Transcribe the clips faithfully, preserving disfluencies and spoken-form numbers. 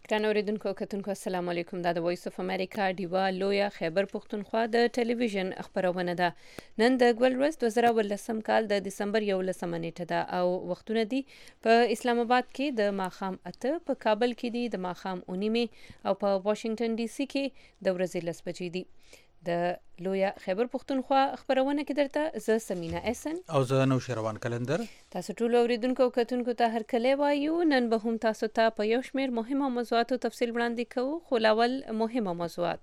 ګران اوریدونکو کتونکو السلام علیکم. دا د وایس اف امریکا ډیوا لویا خیبر پښتونخوا د ټلویزیون خبرونه ده. نن د ګول ورځ دوه زره ولسم کال د دسمبر یولسمه نیټه ده او وختونه دي په اسلام آباد کې د ماښام اته، په کابل کې دي د ماښام اونیمه او په واشنگټن ډي سي کې د ورځې لس بجې دي. د لویا خیبر پښتونخوا خبرونه کې درته زه سمینا احسن او زه نو شروان کلندر. تاسو ټول اوریدونکو کتونکو ته هر کله وایو. نن به هم تاسو ته په یو شمېر مهمه موضوعاتو تفصیل وړاندې کوو، خو لاول مهمه موضوعات.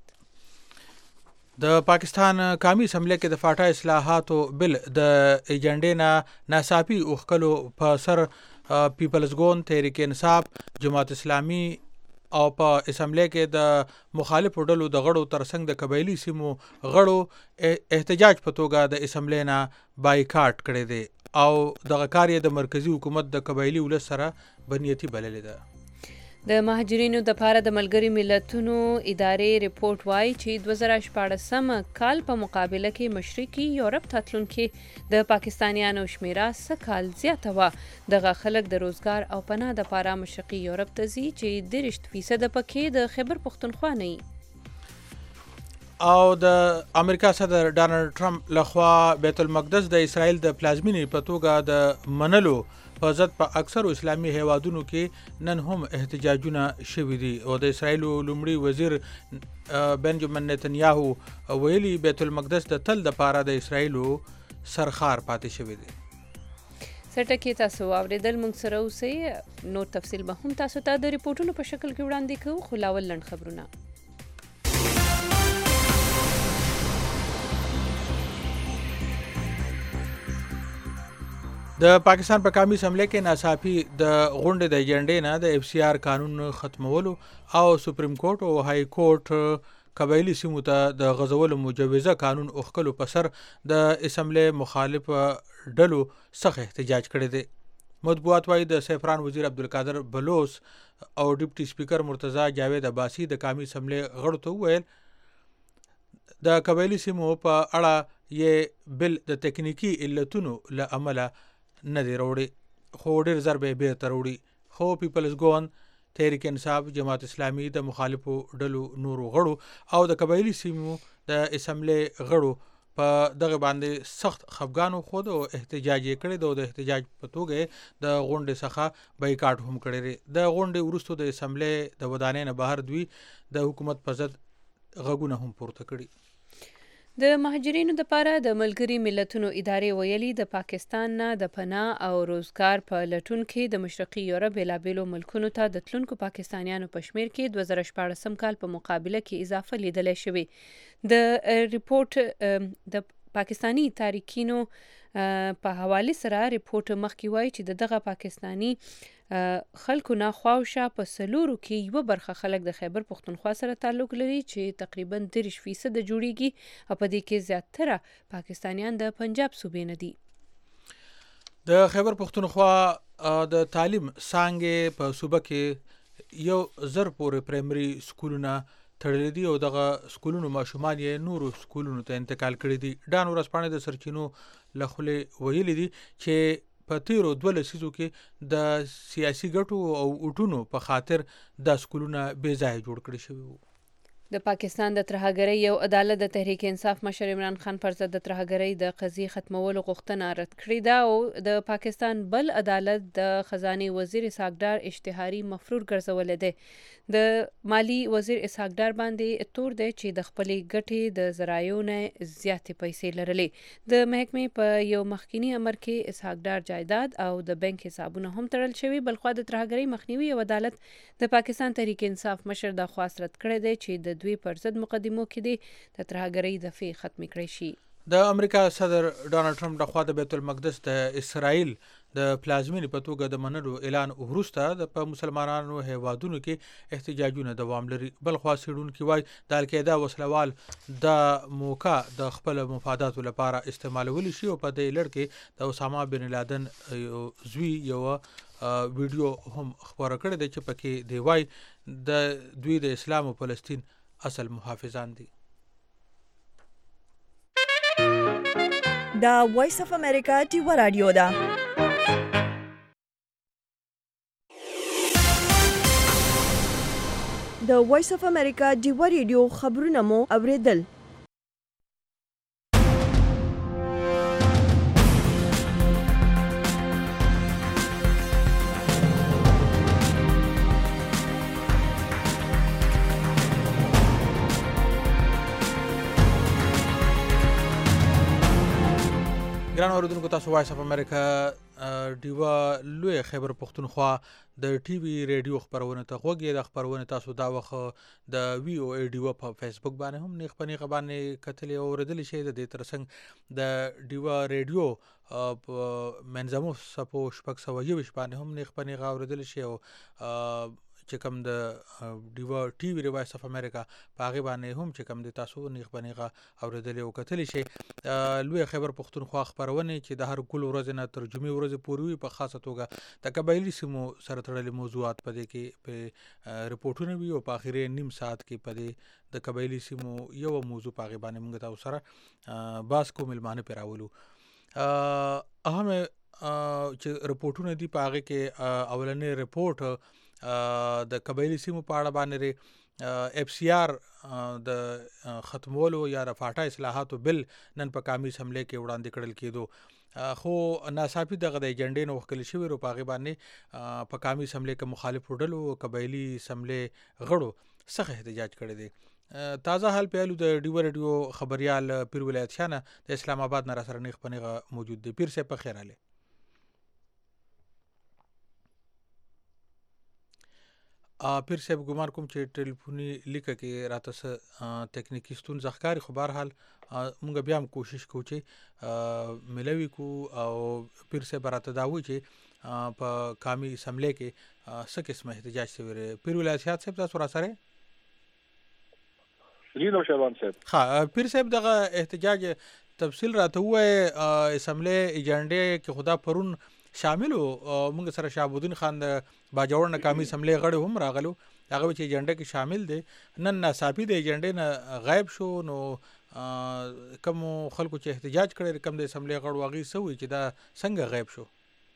د پاکستان قومي اسمبلی کې د فاټا اصلاحاتو بل د ایجنډې نه ناڅاپي اوښکلو په سر پیپلز ګوند، تحریک انصاف، جماعت اسلامي او په اسمبلی کې د مخالفو ډلو د غړو ترڅنګ د قبایلي سیمو غړو احتجاج په توګه د اسمبلی نه بایکاټ کړی دی او دغه کار یې د مرکزی حکومت د قبایلي ولس سره بنیتي بللی ده. د مهاجرینو د پاره د ملګری ملتونو ادارې ریپورت وایي چې دوه زره شپاړسم کال په مقابله کې مشرقي یورپ تاتلونکي د پاکستانیانو شمیره سه کال زیاته وه. دغه خلک د روزګار او پناه د پاره مشرقي یورپ ته ځي چې دېرش فیصد پکې د خیبر پښتونخوا نه وي. او د امریکا صدر ډانلډ ټرمپ لخوا بیت المقدس د اسرائیل د پلازمینې په توګه د منلو په ضد په اکثرو اسلامي هیوادونو کې نن هم احتجاجونه شوي دي او د اسرائیل لومړي وزیر بنجامین نتنیاهو ویلي بیت المقدس د تل د پاره د اسرائیل سرخار پاتې شوی دی. سټکی تاسو اوریدل، موږ سره اوسئ. نور تفصیل به هم تاسو ته د ریپورتونو په شکل کې وړاندې کوو، خو لاول لنډ خبرونه. د پاکستان په قومي اسمبلی کې ناڅاپي د غونډې د ایجنډې نه د اف سی آر قانون ختمولو او سپریم کورټ او های کورټ قبایلي سیمو ته د غځولو مجوزه قانون اوښکلو په سر د اسمبلی مخالف ډلو څخه احتجاج کړی دی. مطبوعات وایي د سیفران وزیر عبدالقادر بلوچ او ډیپټي سپیکر مرتضی جاوید عباسی د قومي اسمبلی غړو ته وویل د قبایلي سیمو په اړه یې بل د تکنیکی علتونو له امله نه دی راوړي، خو ډېر زر به یې بېرته راوړي. خو پیپلز ګوند، تحریک انصاف، جماعت اسلامي، د مخالفو ډلو نورو غړو او د قبایلي سیمو د اسمبلی غړو په دغه باندې سخت خفګان وښود او احتجاج یې کړی دی او د احتجاج په توګه د غونډې څخه بایکاټ هم کړی دی. د غونډې وروسته د اسمبلی د ودانۍ نه بهر دوی د حکومت په ضد غږونه هم پورته کړي. د مهاجرینو د پاره د ملګری ملتونو ادارې ویلي د پاکستان نه د پناه او روزګار په لټون کې د مشرقي یورپ بېلابېلو ملکونو ته د تلونکو پاکستانیانو په شمیر کې دوه زره شپاړسم کال په مقابله کې اضافه لیدلی شوې. د ریپورت د پاکستانی تارکینو په حواله سره ریپورت مخکې وایي چې دغه پاکستانی خلکو نه خواوشا په سلورو کې یو برخه خلک د خیبر پښتونخوا سره تعلق لري چې تقریبا دېرش فیصد جوړیږي او په دې کې زیاتره پاکستانیان د پنجاب صوبې نه دي. د خیبر پښتونخوا د تعلیم څانګې په صوبه کې یو زر پورې پرایمري سکولونه تړلي دي او دغه سکولونو ماشومان یې نورو سکولونو ته انتقال کړي دي. ډان ورځپاڼې د سرچینو له خولې ویلي دي چې په تیرو دوه لسیزو کې د سیاسي ګټو او اوټونو په خاطر دا سکولونه بې ځایه جوړ کړي شوي وو. د پاکستان د ترهګرۍ یو عدالت د تحریک انصاف مشر عمران خان پر ضد د ترهګرۍ د قضیې ختمولو غوښتنه رد کړې ده او د پاکستان بل عدالت د خزانه وزیر اسحاق ډار اشتهاري مفرور ګرځولې ده. د مالی وزیر اسحاق ډار باندې تور دی چې د خپلې ګټې د ذرایعو نه زیاتې پیسې لرلې. د محکمې په یو مخکینی امر کې اسحاق ډار جایداد او د بانک حسابونه هم تړل شوي. بلخوا د ترهګرۍ مخنیوي او عدالت د پاکستان تحریک انصاف مشر د خواست رد کړی دی چې د دوی پر ضد مقدمو کې دي د ترهګرۍ دفعې ختمې کړی شي. د امریکا صدر ډانلډ ټرمپ لخوا د بیت المقدس د اسرائیل د پلازمینې په توګه د منلو اعلان وروسته د په مسلمانانو هیوادونو کې احتجاجونه دوام لري. بلخوا څېړونکي وایي د القاعده وسلوال د موقع د خپل مفاداتو لپاره استعمالولی شي او په دې لړ کې د اسامه بن لادن زوی یو ویډیو هم خپاره کړی دی چې پکې دی وایي د دوی د اسلام او فلسطین اصل محافظان دي. دا وایس اف امریکا ډیوا رادیو ده. د وایس اف امریکا ډیوا ریډیو خبرونه مو اوریدل. ګران اوریدونکو تاسو وایس اف امریکا ډیوا لوی خیبر پختونخوا د ټي وي ریډیو خبرونه ته غوږی د خبرونه تاسو دا وخت د وی او ای ډیوا په فیسبوک باندې هم نیخ پنی غبانې کتلې او اوریدل شي د دې ترڅنګ د ډیوا ریډیو په منځمو سپو شپږ سوه یوویشت باندې هم نیخ پنی غا اوریدل شي او چې کوم د ډیوا ټي وی وایس اف امریکا په هغه باندې هم چې کوم د تاسو نیخ بنیغه اوریدل او کتل شي. لوی خبر پختونخوا خبرونه چې د هر ګل ورځ نه ترجمه ورځ پوری په خاصه توګه د قبایلی سیمو سره تړلې موضوعات په دې کې په رپورټونه وی او په اخیری نیم ساعت کې په دې د قبایلی سیمو یو موضوع په غي باندې موږ تاسو سره باس کو ملمانه پیراولو. اهم چې رپورټونه دی په هغه کې اولنې رپورټ د قبایلی سیمو په اړه باندې اف سی آر د ختمولو یا د فاټا اصلاحاتو بل نن په قومي اسمبلی کې وړاندې کړل کېدو خو ناصافي دغه د ایجنډې نو وکړل شوی رو په هغه باندې په قومي اسمبلی کې مخالف وډلو قبایلی اسمبلی غړو څخه احتجاج کړی دی. تازه حال پیالو د ډیوا ریډیو خبريال پیر ولایت شانه د اسلام آباد نه سره نیخ پنیغه موجود دی. پیر صاحب په خیر اله. پیر صاحب ګمان کوم چې ټلیفوني لیکه کې راته س ټکنیکی ستونزه ښکاري خو بهر حال موږ بیا هم کوشش کوو چې ملوي کو او پیر صاحب راته دا وایي چې په قومي اسمبلی کې څه قسمه احتجاج شوی. پیر ولایت صاحب تاسو را سره جی نو شروان صاحب ها پیر صاحب دغه احتجاج تفصیل راته وای اسمبلی ایجنډې کې خدا پرون شامل او موږ سره شهابالدین خان د باجوړ ناکامي اسمبلی غړي هم راغلو هغه چې ایجنډا کې شامل دي نن ناصافي د ایجنډې نه غایب شو نو کوم خلکو چې احتجاج کړي کوم د اسمبلی غړو واغې سوي چې دا څنګه غایب شو.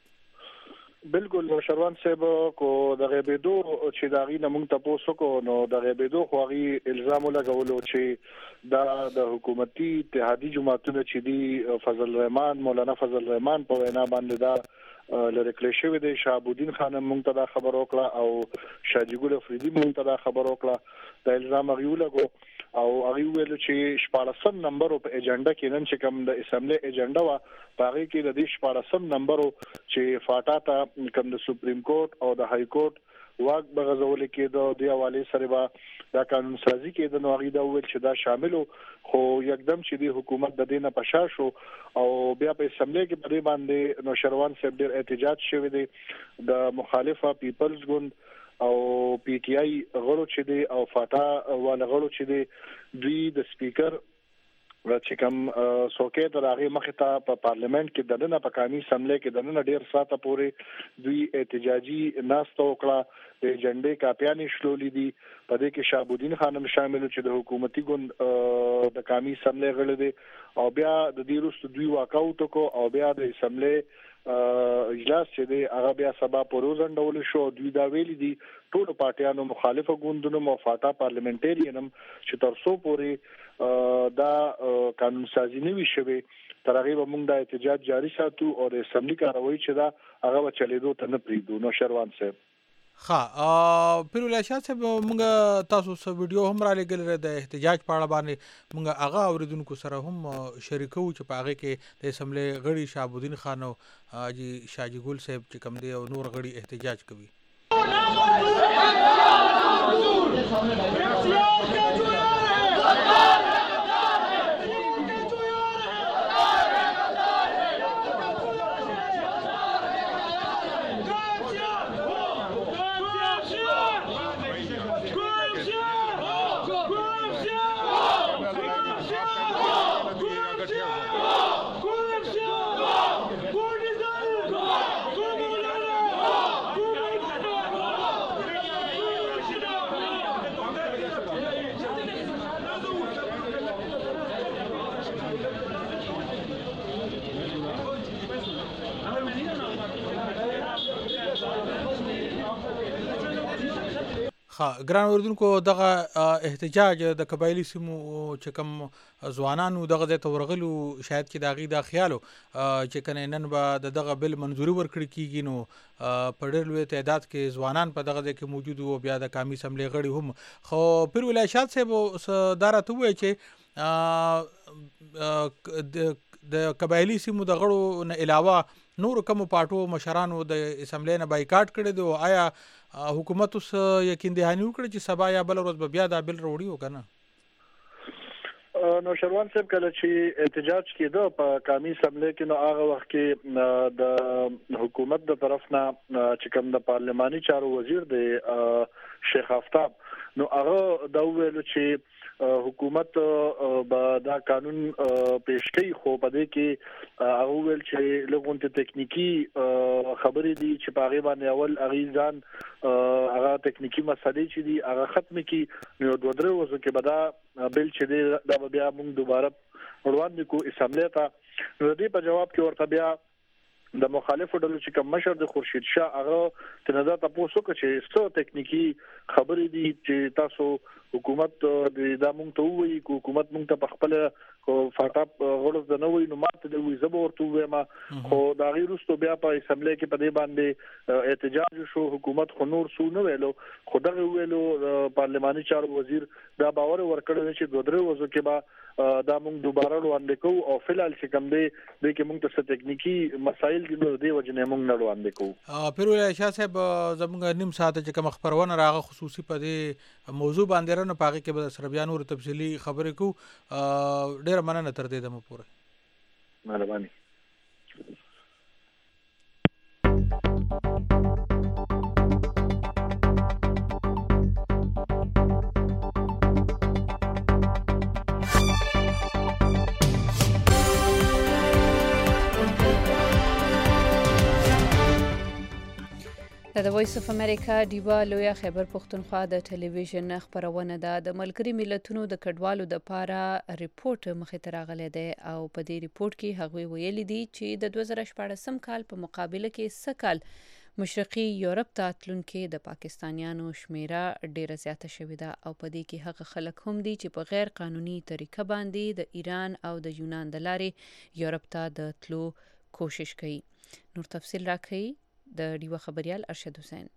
بالکل نو شروان صاحب کو د غیبېدو چې دا غي نه مونږ تاسو کو نو د غیبېدو خو غي الزام لګولو چې دا د حکومتي اتحادی جماعتونو چې دی فضل الرحمن مولانا فضل الرحمن په وینا باندې دا لری کلیشوی د شهابالدین خان مونږ ته دا خبر وکړه او شاجی ګل افریدی مونږ ته دا خبر وکړه د الزام غیو لګو او هغه ویل چې شپاړسم نمبر په ایجنډا کې نن چې کوم د اسمبلی ایجنډا وا پاره کې د دې شپاړسم نمبر چې فاټا ته کوم د سپریم کورټ او د های کورټ واک بغزول کې د دی حواله سره با دا قانون سازي کې د نوغي دا ویل چې دا شامل خو یکدم چې د حکومت د دینه پشا شو او بیا په اسمبلی کې په دې باندې نو شروان صاحب ډېر احتجاج شوی دی د مخالفه پیپلز ګوند او پی ټی آی غړو چې دی او فاټا ولا غړو چې دی دوی د سپیکر چې کوم سوکې تر هغه مخه ته په پارلیمنت کې دنه په قومي اسمبلی کې دنه ډیر ساته پورې دوی احتجاجي ناستو کړه د ایجنډې کاپیانې شلولې دي په دې کې شهابالدین خانم شامل چې د حکومتي ګوند د قومي اسمبلی غړي دي او بیا د دې وروسته دوی واکاوټ کو او بیا د اسمبلی اجلاس چې دی هغه بیا سبا پروزن ډول شو دوی دا ویلي دي ټول پارټیانو مخالفه ګوندونو مفاتا پارلیمنټریانم چې تر څو پورې دا قانون سازي نه وي شوی تر هغه به موږ د احتجاج جاری ساتو او د اسمبلی کاروي چې دا هغه چلیدو ته نه پریدو. نو شروان صاحب ها پیر ولایت صاحب موږ تاسو سره ویډیو هم را لګل د احتجاج په اړه باندې موږ هغه اوریدونکو سره هم شریکو چې په هغه کې د اسمبلی غړي شهابالدین خان او حاجی شاجی ګل صاحب چې کوم دی او نور غړي احتجاج کوي. ښه ګران اردوونکو دغه احتجاج د قبایلي سیمو چې کوم ځوانانو دغه ځای ته ورغلو شاید چې د هغوی دا خیال و چې کنه نن به د دغه بل منظوري ورکړل کېږي نو په ډېر لوی تعداد کې ځوانان په دغه ځای کې موجود وو بیا د قامي اسمبلۍ غړي هم. خو پیر ولایت شاد صاحب دا راته ووایي چې د قبایلي سیمو د غړو نه علاوه نورو کومو پارټو مشرانو د اسمبلۍ نه بایکاټ کړی دی او آیا حکومت اوس یقین دهاني وکړي چې سبا یا بله ورځ به بیا دا بل راوړي او که نه؟ نو شروان صاحب کله چې احتجاج کېده په قومي اسمبلۍ کې نو هغه وخت کې د حکومت د طرف نه چې کوم د پارلماني چارو وزیر دی شیخ آفتاب نو هغه دا ویلو چې حکومت به دا قانون پیش کوي خو په دې کې هغه ویل چې لغونته تکنیکی خبرې دي چې په هغه باندې اول هغه ځان هغه تکنیکی مسلې چې دي هغه ختم کړي نو دوه درې ورځې کې به دا بل چې دی دا بیا موږ دوباره وړاندې کو اسمبلۍ ته نو دې په جواب کې ورته بیا د مخالفو ډلو چې کوم مشر د خورشید شاه هغه تنظا تاسو کو چې څو تکنیکی خبرې دي چې تاسو حکومت د دامن ته وایي کو حکومت مونږ ته خپل فاټاپ غوړز د نوې نو ماته د وی زبر ورته وایم خو دا غیر واستو بیا په اسمبلۍ کې په دې باندې احتجاج شو حکومت خو نور سو نه ویلو خو دغه ویلو پارلماني چارو وزیر دا باور ورکړل چې دوه درې ورځې کې با دا مونږ دوباره وړاندې کوو او فلحال چې کوم دی د کې مونږ ته تکنیکی مسایل دي نو دې وجنه مونږ نه وړاندې کوو. پیر ولایت شاه صاحب زموږ نیم ساعت چې کوم خبرونه راغه خصوصي په دې موضوع باندې رانه پاږي کې به سره بیا نور تفصیلی خبرې کو ډېر مننه تر دې دمه پوره مهرباني. د وایس اف امریکا ډیوا لویا خیبر پښتونخوا د ټلویزیون خبرونه ده د ملګری ملتونو د کډوالو د پاره ریپورت مخې ته راغلی دی او په دې ریپورت کې هغوی ویلي دي چې د دوه زره شپاړسم کال په مقابله کې سږ کال مشرقي یورپ ته تلونکي د پاکستانیانو شمیره ډیره زیاته شوې ده او په دې کې هغه خلک هم دي چې په غیر قانوني طریقه باندې د ایران او د یونان د لارې یورپ ته د تلو کوشش کوي. نور تفصیل راکړي د ډیوا خبريال ارشد حسین.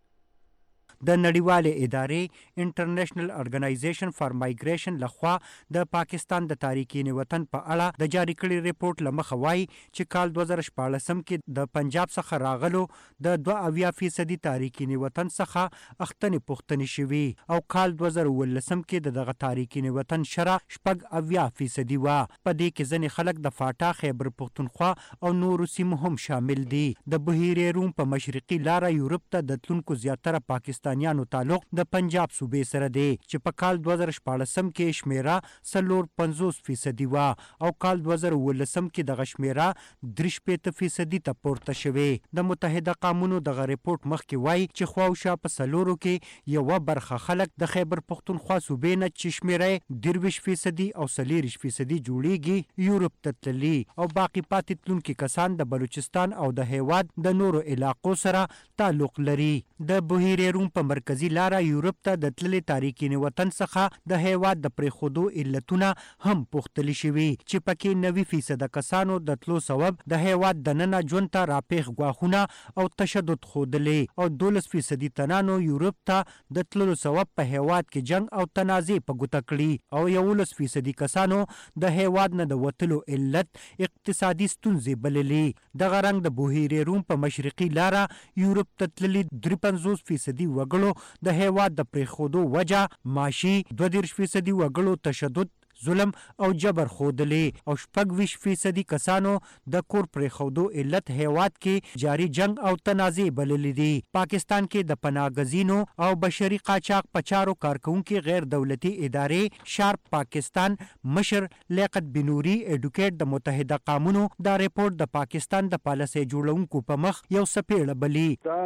د نړیوالې ادارې انټرنیشنل ارګنایزیشن فار مایګریشن لخوا د پاکستان د تارکین وطن په اړه د جاری کړي ریپورت لمخه وایي چې کال دوه زره شپاړسم کې د پنجاب څخه راغلو د دوه اویا فیصدي تارکین وطن څخه اختنې پوښتنې شوي او کال دوه زره اوولسم کې د دغه تارکین وطن شرح شپږ اویا فیصدي وه. په دې کې ځینې خلک د فاټا خیبر پښتونخوا او نورو سیمو هم شامل دي. د بحیرې روم په مشرقي لاره یورپ ته د تلونکو زیاتره پاکستان پاکستانیانو تعلق د پنجاب صوبې سره دی چې په کال دوه زره شپاړسم کې شمیره څلور پنځوس فیصدي وه او کال دوه زره اوولسم کې دغه شمیره درې شپېته فیصدي ته پورته شوې. د متحده قومونو دغه ریپورت مخکې وایي چې خواوشا په څلورو کې یوه برخه خلک د خیبر پښتونخوا صوبې نه چې شمیره درویشت فیصدي او څلېرویشت فیصدي جوړیږي یورپ ته تللي او باقي پاتې تلونکي کسان د بلوچستان او د هیواد د نورو علاقو سره تعلق لري. د بحیرې روم په مرکزی لاره یورپ ته د تللي تارکین وطن څخه د هیواد د پرېښودو علتونه هم پوښتل شوي چې پکې نوي فیصده کسانو د تلو سبب د هیواد دننه ژوند ته راپېښ ګواښونه او تشدد ښودلی او دولس فیصدي تنانو یورپ ته د تللو سبب په هیواد کې جنگ او تنازع په ګوته کړي او یولس فیصدي کسانو د هیواد نه د وتلو علت اقتصادي ستونزې بللي. دغه رنګ د بحیرې روم په مشرقي لاره یورپ ته تللي درې پنځوس فیصدي وګړو د هیواد د پرېښودو وجه معاشي، دوه دېرش فیصدي وګړو تشدد، ظلم او جبر ښودلی او شپږ ویشت فیصدي کسانو د کور پرېښودو علت هیواد کې جاري جنگ او تنازع بللی دي. پاکستان کې د پناهګزینو او بشري قاچاق په چارو کارکوونکي غیر دولتي ادارې شارپ پاکستان مشر لیاقت بنوري اډوکیټ د متحده قومونو دا ریپورت د پاکستان د پالیسۍ جوړونکو په مخ یو څپېړه بلي.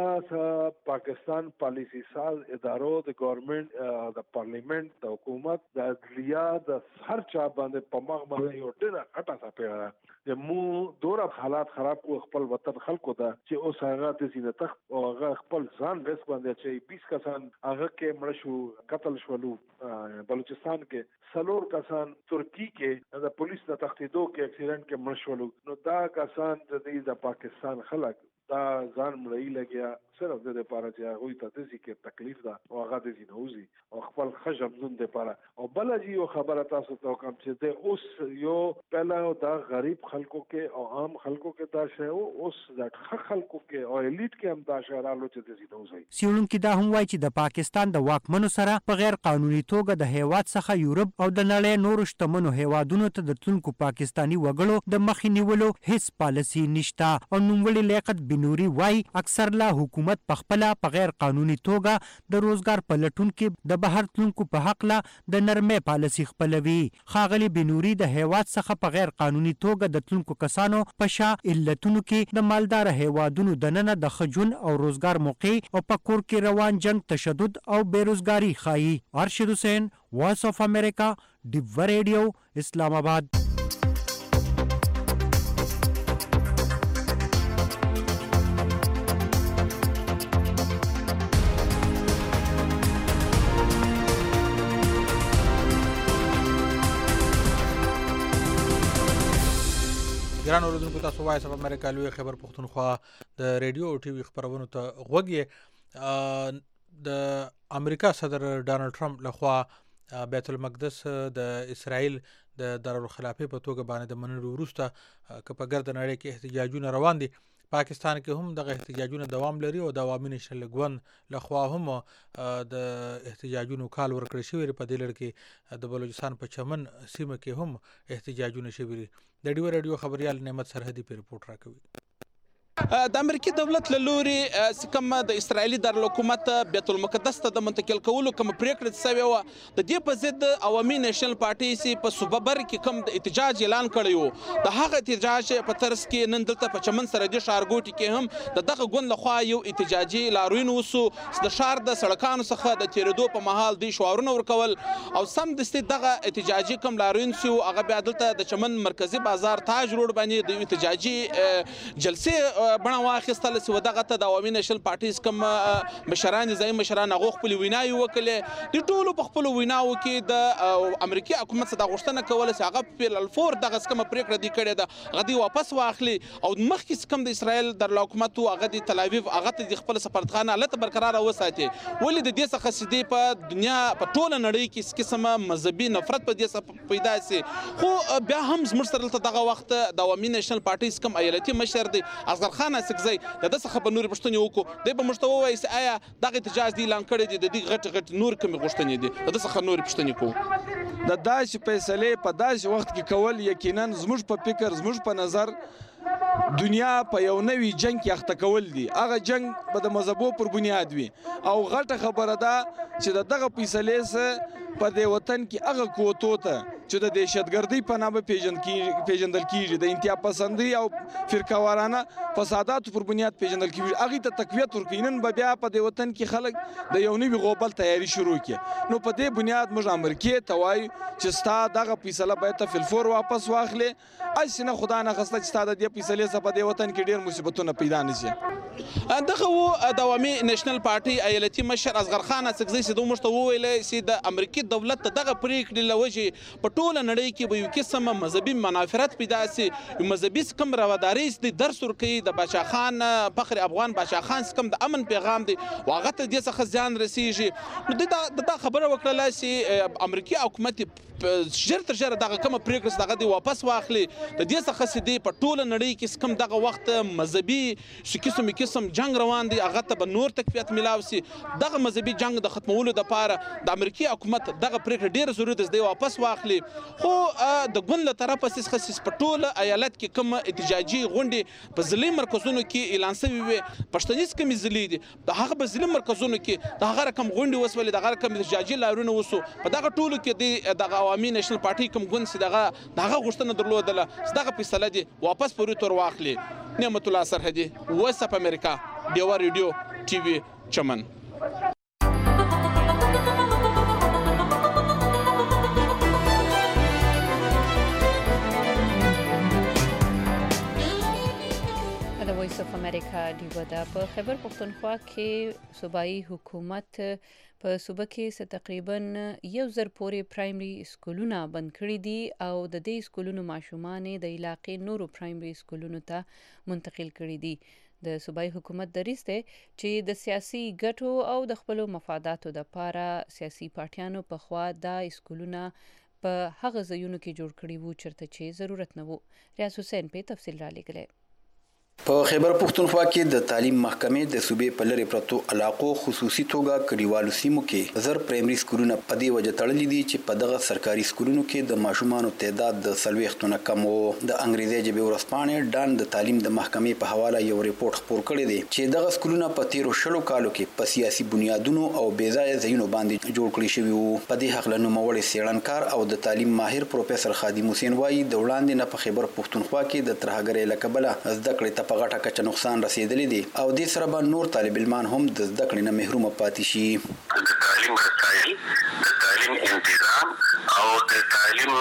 دا پاکستان پالیسي ساز ادارو د ګورنمنت د پارلیمنت د حکومت د عدلیه د هر چا باندې په مغ باندې یو ډېره غټه څپېړه ده چې مو دوره حالات خراب کو خپل وطن خلکو ته چې اوس هغه د زینت او هغه خپل ځان رس باندې چې بیس کسان هغه کې مړ شو قتل شولو بلوچستان کې سلور کسان ترکی کې د پولیس د تختیدو کې اکسیډنټ کې مړ شولو نو دا کسان د د پاکستان خلک دا ځان مړی لګیا صرف د لپاره چې هغه ته د ذکر تکلیف ده او هغه د زینوزي او خپل خشم زون د لپاره او بل جی یو خبره تاسو ته کوم چې د اوس یو پهلا دا غریب خلکو کې او عام خلکو کې دا شی او اوس د خلکو کې او الیټ کې هم دا شرالو چې د زینوزي سیړونکو دا هم وایي چې د پاکستان د واکمنو سره په غیر قانوني توګه د هیواد څخه یورپ او د نړۍ نورو شتمنو هیوادونو ته د تلونکو پاکستانی وګړو د مخې نیولو هیڅ پالیسي نشته او نوموړي لیاقت بنوري وایي اکثر لا حکومت په خپل په غیر قانوني توګه د روزګار په لټون کې د بهر تلونکو په حق لا د نرمه پالیسي خپلوي. خاغلی بنوري د هیواد څخه په غیر قانوني توګه د تلونکو کسانو په شا علتونو کې د مالدار هیوادونو دننه د خجون او روزګار موقع او په کور کې روان جنگ تشدد او بیروزګاری خایي. ارشد حسین، وائس اف امریکا، ډیو ریډیو، اسلام آباد. ګران اوریدونکو تاسو وایس اف امریکا لوی خبر پښتونخوا د ریډیو او ټي وي خبرونو ته غوږی. د امریکا صدر ډانلډ ټرمپ لخوا بیت المقدس د اسرائیل د دارالخلافه په توګه باندې د منلو وروسته که په ګرد نړۍ کې احتجاجونه روان دي، پاکستان کې هم دغه احتجاجونه دوام لري او د عوامي نشل ګوند لخوا هم د احتجاجونو کال ورکړی شوی په دې لړ کې د بلوچستان په چمن سیمه کې هم احتجاجونه شوي دي. د ډیو ریډیو خبريال نعمت سرحدي په رپورټ راکوي. د امریکای دولت له لوري کوم د اسرایلی دارالحکومت بیت المقدس ته د منتقل کولو کوم پریکړه شوې و، د دې په ضد عوامي نېشنل پارټي سي په صوبه بر کې کوم د احتجاج اعلان کړی و. د هغه احتجاج په ترڅ کې نن دلته په چمن سره د ښارګوټي کې هم د دغه ګوند لخوا یو احتجاجي لاروین وسو د ښار د سړکانو څخه د تیرېدو په مهال د شعارونه ورکول او سم دستي دغه احتجاجي کوم لاروین سو هغه بیا دلته د چمن مرکزی بازار تاج روډ باندې د احتجاجي جلسې بڼه واخیستل چې دغه ته د عوامي نېشنل پارټیز کوم مشران ځای مشران هغه خپل ویناوي وکړي. د ټولو په خپل ویناو کې د امریکای حکومت څخه غوښتنه کوله چې هغه په الفور دغه کوم پریکړه دی کړې ده هغه دی واپس واخلي او مخکې کوم د اسرائیل در حکومت هغه د تل ابیب هغه ته د خپل سفارتخانه حالت برقرار وساتي. ولې د دې څخه سدي په دنیا په ټوله نړۍ کې قسمه مذهبي نفرت په دې څخه پیدا سي، خو بیا هم زموږ سره دغه وخت د عوامي نېشنل پارټیز کوم ایالتي مشر دی اصغر خان سکزی د د څخه به نور پښتنې وکړو دی به موږ ته ووایي چې آیا دغه احتجاج دی اعلان کړی دی د دې غټ غټ نور کومې غوښتنې دي د د څخه نور پښتنې کوو. د داسې فیصلې په داسې وخت کې کول یقینا زموږ په فکر زموږ په نظر دنیا په یو نوي جنگ کې اخته کول دي. هغه جنگ به د مذهبو پر بنیاد وي او غټه خبره ده چې د دغه فیصلې سره په دې وطن کې هغه قوتو ته چې د دهشتګردۍ په نامه پیژندل کیږي د انتها پسندۍ او فرقهوارانه فساداتو پر بنیاد پیژندل کیږي هغې ته تقویت ورکوي. نن به بیا په دې وطن کې خلک د یو نوي غوبل تیاري شروع کړي. نو په دې بنیاد موږ امریکې ته وایو چې ستا دغه فیصله باید ته فلفور واپس واخلې. هسې نه خدا نخسته چې ستا د دې فیصلې څخه په دې وطن کې ډېر مصیبتونه پیدا نه شي. دغه و د عوامي نېشنل پارټي ایالتي مشر اصغر خان سکزی چې دوی موږ ته وویل چې د امریکای دولت ته دغه پریکړې له وجې په ټوله نړۍ کې به یو قسم مذهبي منافرت پیدا سي، یو مذهبي کوم رواداري د درس ورکوي د باچا خان فخر افغان باچا خان کوم د امن پیغام دی واغه ته دې څخه زیان رسیږي. نو دا خبره وکړله چې امریکای حکومت ژر تر ژره دغه کومه پریکړه دغه دی واپس واخلي. د دې څخه چې دی په ټوله نړۍ کې کوم دغه وخت مذهبي چې قسم قسم جنگ روان دی هغه ته به نور تقویت ملاو سي. دغه مذهبي جنگ د ختمولو لپاره د امریکای حکومت دغه پریکړه ډېره ضروري ده دی واپس واخلي. خو د ګوند له طرفه څخه په ټوله ایالت کې کوم احتجاجي غونډې په ضلعي مرکزونو کې اعلان شوي وي پښتنیز کومې ضلعې دي د هغه په ضلعي مرکزونو کې د هغه رقم غونډې وسولې د هغه رقم احتجاجي لارونه وسو. په دغه ټولو کې د عوامي نېشنل پارټي کوم ګوند چې دغه دغه غوښتنه درلودله چې دغه فیصله دي واپس پورې تور واخلي. نعمت الله سرحدي، وایس اف امریکا، ډیوا ریډیو ټي وي چمن. وایس اف امریکا ډیو ده. په خیبر پښتونخوا کې صوبایي حکومت په صوبه کې څه تقریبا یو زر پورې پرایمري سکولونه بند کړي دي او د دې سکولونو ماشومان د علاقې نورو پرایمري سکولونو ته منتقل کړي دي. د صوبایي حکومت دریځ دی چې د سیاسي ګټو او د خپلو مفاداتو لپاره سیاسي پارټیانو په خوا دا سکولونه په هغه ځایونو کې جوړ کړي وو چېرته چې ضرورت نه وو. ریاض حسین په تفصیل را لېږلی. په خیبر پښتونخوا کې د تعلیم محکمې د صوبې په لرې پرتو علاقو خصوصي توګه کډیوالو سیمو کې زر پرایمري سکولونه په دې وجه تړلي دي چې په دغه سرکاري سکولونو کې د ماشومانو تعداد د څلوېښتو نه کم و. د انګریزي ژبې ورځپاڼې ډان د تعلیم د محکمې په حواله یو ریپورت خپور کړی دی چې دغه سکولونه په تیرو شلو کالو کې په سیاسي بنیادونو او بې ځایه ځایونو باندې جوړ کړي شوي وو. په دې هکله نوموړی څېړنکار او د تعلیم ماهر پروفیسر خادم حسین وایي د وړاندې نه په خیبر پښتونخوا کې د ترهګرۍ له کبله زده کړې ته په غټه کچه نقصان رسیدلی دی او دې سره به نور طالب علمان هم د زده کړې نه محروم پاتې شي. د تعلیم رسایي، د تعلیم انتظام او د تعلیم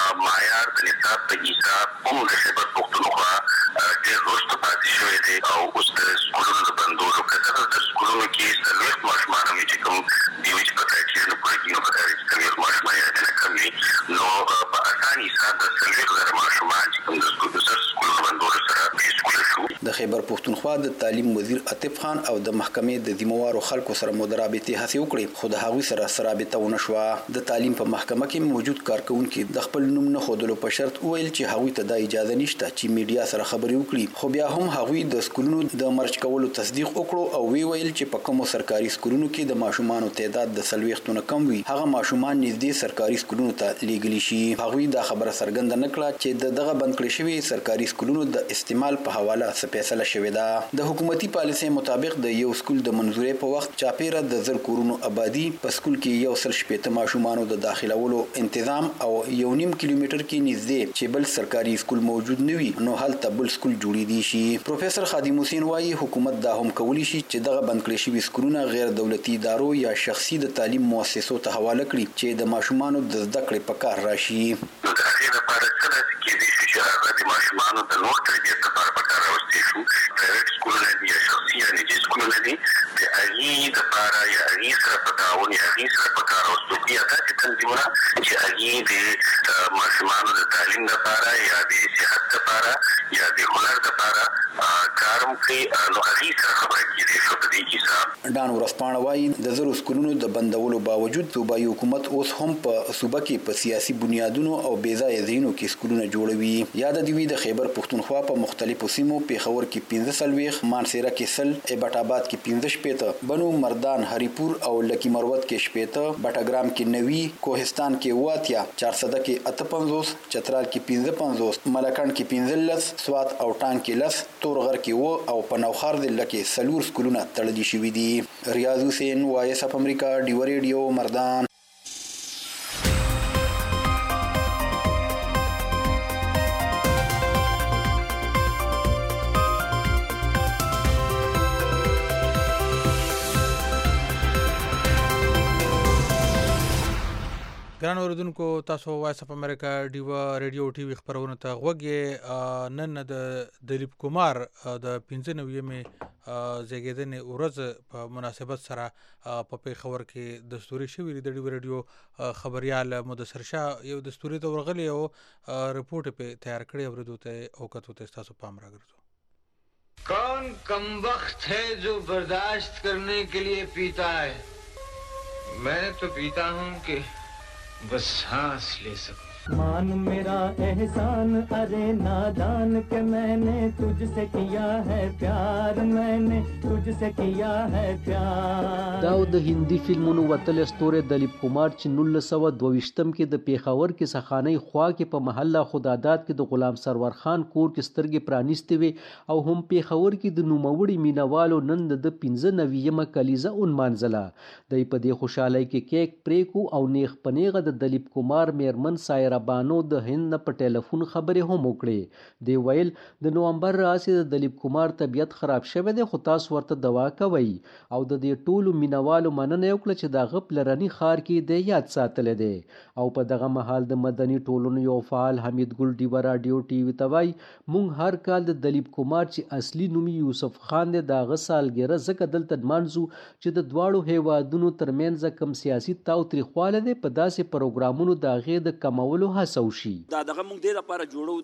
معیار د نصاب په حساب هم د خیبر پښتونخوا ډېر وروسته پاتې شوی دی او اوس د سکولونو د بندولو که دغه د سکولونو کې څلوېښت ماشومان هم چې کوم دي وي چې په کرایټیریا نه پوره کېږي نو په کار چې څلوېښت ماشومان یا نه کم وي نو په اسان حساب د څلوېښت زره ماشومان چې کوم د سکولونو بندولو سره بې سکوله شو. د خیبر پښتونخوا د تعلیم وزیر عاطف خان او د محکمې د ذمہوارو خلکو سره مو د رابطې هڅې وکړې خو د هغوی سره څه رابطه ونه شوه. د تعلیم په محکمه کې موجود کارکوونکي د خپل نوم نه ښودلو په شرط وویل چې هغوی ته دا اجازه نشته چې میډیا سره خبرې وکړي، خو بیا هم هغوی د سکولونو د مرج کولو تصدیق وکړو او وی ویل چې په کومو سرکاري سکولونو کې د ماشومانو تعداد د څلوېښتو نه کم وي هغه ماشومان نږدې سرکاري سکولونو ته لیږلی شي. هغوی دا خبره څرګنده نه کړه چې د دغه بند کړي شوي سرکاري سکولونو د استعمال په حواله څه فیصله شوې ده. د حکومتي پالیسۍ مطابق د یو سکول د منظورۍ په وخت چاپیره د زر کورونو آبادي په سکول کې یو سل شپېته ماشومانو د داخلولو انتظام او یو نیم کیلومتر کې نږدې چې بل سرکاري سکول موجود نه وي نو هلته بل سکول جوړېدی شي. پروفیسر خادم حسین وایي حکومت دا هم کولی شي چې دغه بند کړي شوي سکولونه غیر دولتي ادارو یا شخصي د تعلیم مؤسسو ته حواله کړي چې د ماشومانو د زده کړې په کار راشي. نو د هغې لپاره څه داسې کېدی شي چې هغه د ماشومانو د نور تربیت لپاره په کار راوستی شو. پرایویټ سکولونه دي یا شخصي یا نجي سکولونه دي د هغې دپاره یا هغې سره په تعاون یا هغې سره په کار راوستو کړي یا داسې تنظیمونه چې هغې د ماشومانو د تعلیم لپاره یا د صحت لپاره یا د هنر لپاره کار هم کوي نو هغې سره خبره کېدی شو په دې حساب. ډان ورځپاڼه وایي د زرو سکولونو د بندولو باوجود صوبایي حکومت اوس هم په صوبه کې په سیاسي بنیادونو او بې ځایه ځایونو کې سکولونه جوړوي. یاد دې وي د خیبر پښتونخوا په مختلفو سیمو پېښور کې پنځه څلوېښت، مانسهره کې سل، ایبټ آباد کې پنځه شپېته، بنو مردان، هریپور او لکی مروت کې شپېته، بټګرام کې نوي، کوهستان کې اووه اتیا، چارسده کې اته پنځوس، چترال کې پنځه پنځوس، ملکنډ کې پنځلس، سوات او ټانګ کې لس، تورغر کې اووه او په نوخار ضلع کې څلور سکولونه تړلي شوي دي. ریاض حسین، وایس اف امریکا، ډیو ریډیو، مردان. ګران اوریدونکو تاسو وایس اف امریکا ډیو ریډیو ټي وي خبرونه ته غوږ یې. نن د دلیپ کمار د پنځه نوېمې زیږیدنې ورځ په مناسبت سره په پېښور کې دستوري شوي د ډیو ریډیو خبریال مدثر شاه یو دستوري ته ورغلی او رپورټ پې تیار کړی اورېدو ته او کتو ته ستاسو پام راګرځو. کون کم وقت ہے جو برداشت کرنے کے لیے پیتا ہے؟ میں تو پیتا ہوں کہ बस सांस ले सकूं. मान मेरा एहसान अरे नादान के मैंने तुझसे किया है प्यार मैंने तुझसे किया है प्यार. دا د هندي فلمونو وتل ستوره دلیپ کمار چې نولس سوه دوه ویشتم کې د پیښور کې سخانۍ خوا کې په محله خداداد کې د غلام سرور خان کور کې سترګې پرانیستې وې او هم پیښور کې د نوموړي مینوالو نن د پنځه نوېمه کلیزه ونمانځله. دی په دې خوشحالۍ کې کیک پرېکو او نیغ په نیغه د دلیپ کمار میرمن سایرا بانو د هند په ټلیفون خبرې هم وکړې. دی ویل د نومبر راسي د دلیپ کمار طبیعت خراب شوی دی خو تاسو ورته دوا کوئ او د دې ټولو مینوالو مننه وکړه چې د هغه پلرني ښار کې د یاد ساتلی دی. او په دغه مهال د مدني ټولنو یو فعال حمید ګل ډیوه راډیو ټي وي ته وایي موږ هر کال د دلیپ کمار چې اصلي نوم یوسف خان دی د هغه سالګره ځکه دلته لمانځو چې د دواړو هیوادونو ترمنځ کم سیاسي تاوتریخوالی دی په داسې پروګرامونو د هغې د کمولو هڅه وشي. دا دغه موږ دې دپاره جوړو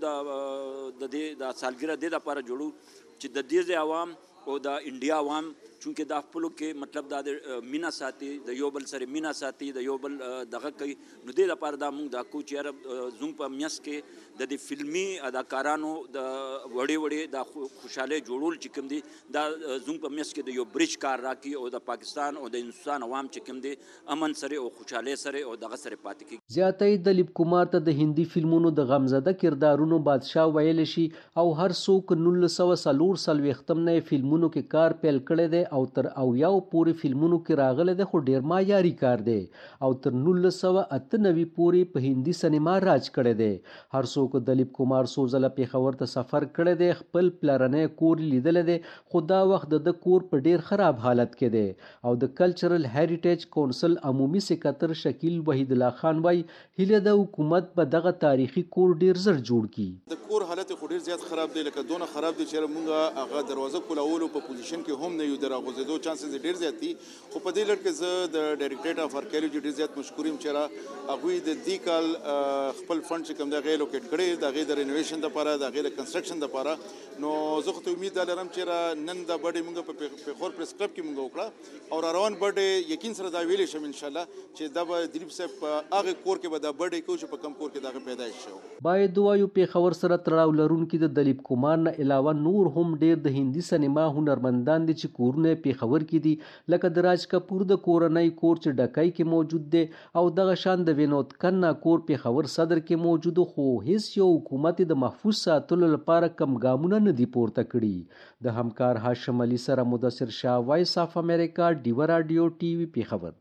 د دې د سالګره دې دپاره جوړو چې د دې ځای عوام او د انډیا عوام چونکې دا خپلو کې مطلب دا د مینا ساتي د یو بل سره مینا ساتي د یو بل دغه کوي نو دې لپاره دا موږ دا کو چې یاره زموږ په میاشت کې د دې فلمي اداکارانو د وړې وړې دا خوشحالۍ جوړول چې کوم دي دا زموږ په میاشت کې د یو برج کار راکړي او د پاکستان او د هندوستان عوام چې کوم دي امن سره او خوشحالۍ سره او دغه سره پاتې کېږي. زیاتې دلیپ کمار ته د هندي فلمونو د غمزده کردارونو بادشاه ویل شي او هر څوک نولس سوه څلور څلوېښتم نه فلمونو کې کار پیل کړی دی او تر اویاو پورې فلمونو کې راغلی دی خو ډیر معیاري کار دی او تر نولس سوه اته نوي پورې په هندي سینما راج کړی دی. هر څوک دلیپ کمار څو ځله پېښور ته سفر کړی دی خپل پلرنی کور لیدلی دی خو دا وخت د کور په ډیر خراب حالت کې دی او د کلچرل هیریټیج کونسل عمومي سکتر شکیل وحید الله خان وایي هیله د حکومت به دغه تاریخي کور ډیر زر جوړ کړي. د کور حالت خو ډیر زیات خراب دی لکه دونه خراب دی چې موږ هغه دروازه کولولو په پوزیشن کې هم نه یو د راغورځېدو چانسز ډیر زیات دي خو په دې لړ کې زه د ډایرکټریټ اف آرکیالوجي ډیر زیات مشکور یم چې را هغوی د دې کال خپل فنډ چې کوم دی هغې لوکیټ کړی د هغې د رینوویشن دپاره د هغې د کنسټرکشن دپاره نو زه خو ته امید دا لرم چې را نن دا بډې موږ په پېښور پریس کلب کې موږ وکړه او را روان بډې یقین سره دا ویلی شم انشاءالله چې دا به دلیپ صاحب په هغې کور کې به دا بډې کوو چې په کم کور کې د هغه پیدایش شوی. باید ووایو پېښور سره تړاو لرونکي د دلیپ کمار نه علاوه نور هم ډیر د هندي سینما هنرمندان دي چې کورونه یې پېښور کې دي لکه د راج کپور د کورنۍ کور چې ډکۍ کې موجود دی او دغه شان د وینود کنا کور پېښور صدر کې موجود خو هیڅ یو حکومت د محفوظ ساتلو لپاره کم ګامونه نه دي پورته کړي. د همکار هاشم علي سره مدثر شاه وایس اف امریکا ډیوه راډیو ټي وي پېښور.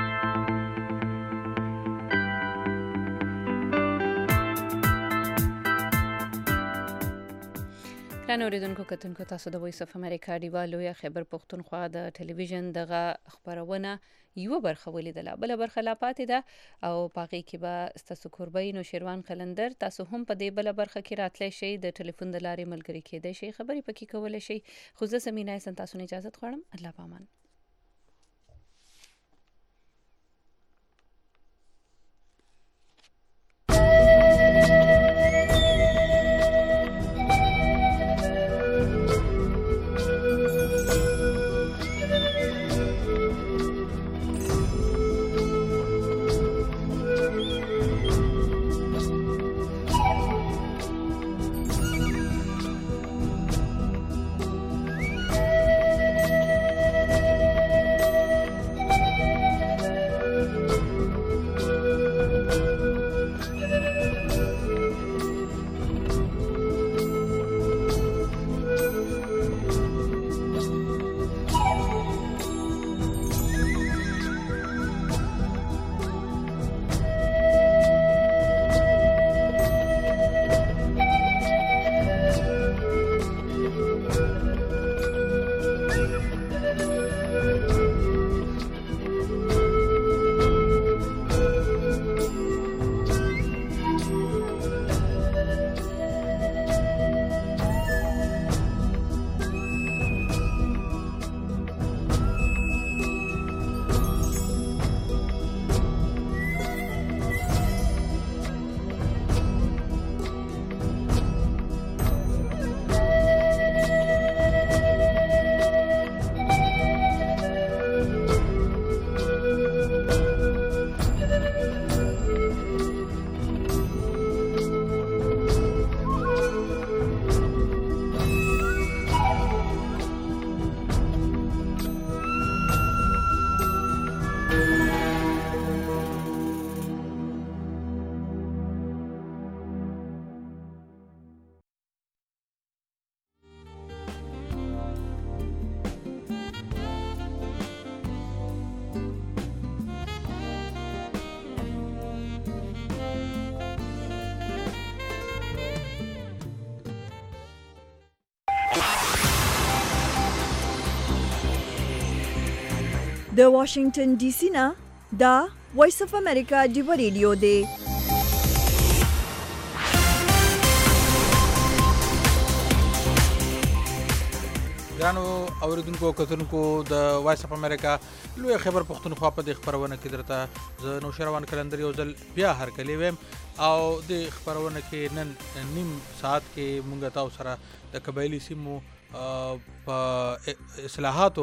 ګرانو اوریدونکو کتونکو تاسو د وایس اف امریکا ډیوه لویه خیبر پښتونخوا د ټلویزیون دغه خبرونه یوه برخه ولیدله بله برخه لا پاتې ده او په هغې کې به ستاسو کوربۍ نوشیروان قلندر تاسو هم په دې بله برخه کې راتلی شئ د ټلیفون د لارې ملګري کیدی شئ خبرې پکې کولی شئ خو زه سمینا حسن تاسو نه اجازت غواړم الله پامان. د واشنگټن ډي سي نه دا وایس اف امریکا ډیو ریډیو دی. ګرانو اوریدونکو کتونکو د وایس اف امریکا لوی خبر پښتونخوا په د خبرونه کې درته زه نوشروان کلندر یو ځل بیا هرکلی ویم او د خبرونه کې نن نیم ساعت کې مونږ تاسو سره د قبایلی سیمو په اصلاحاتو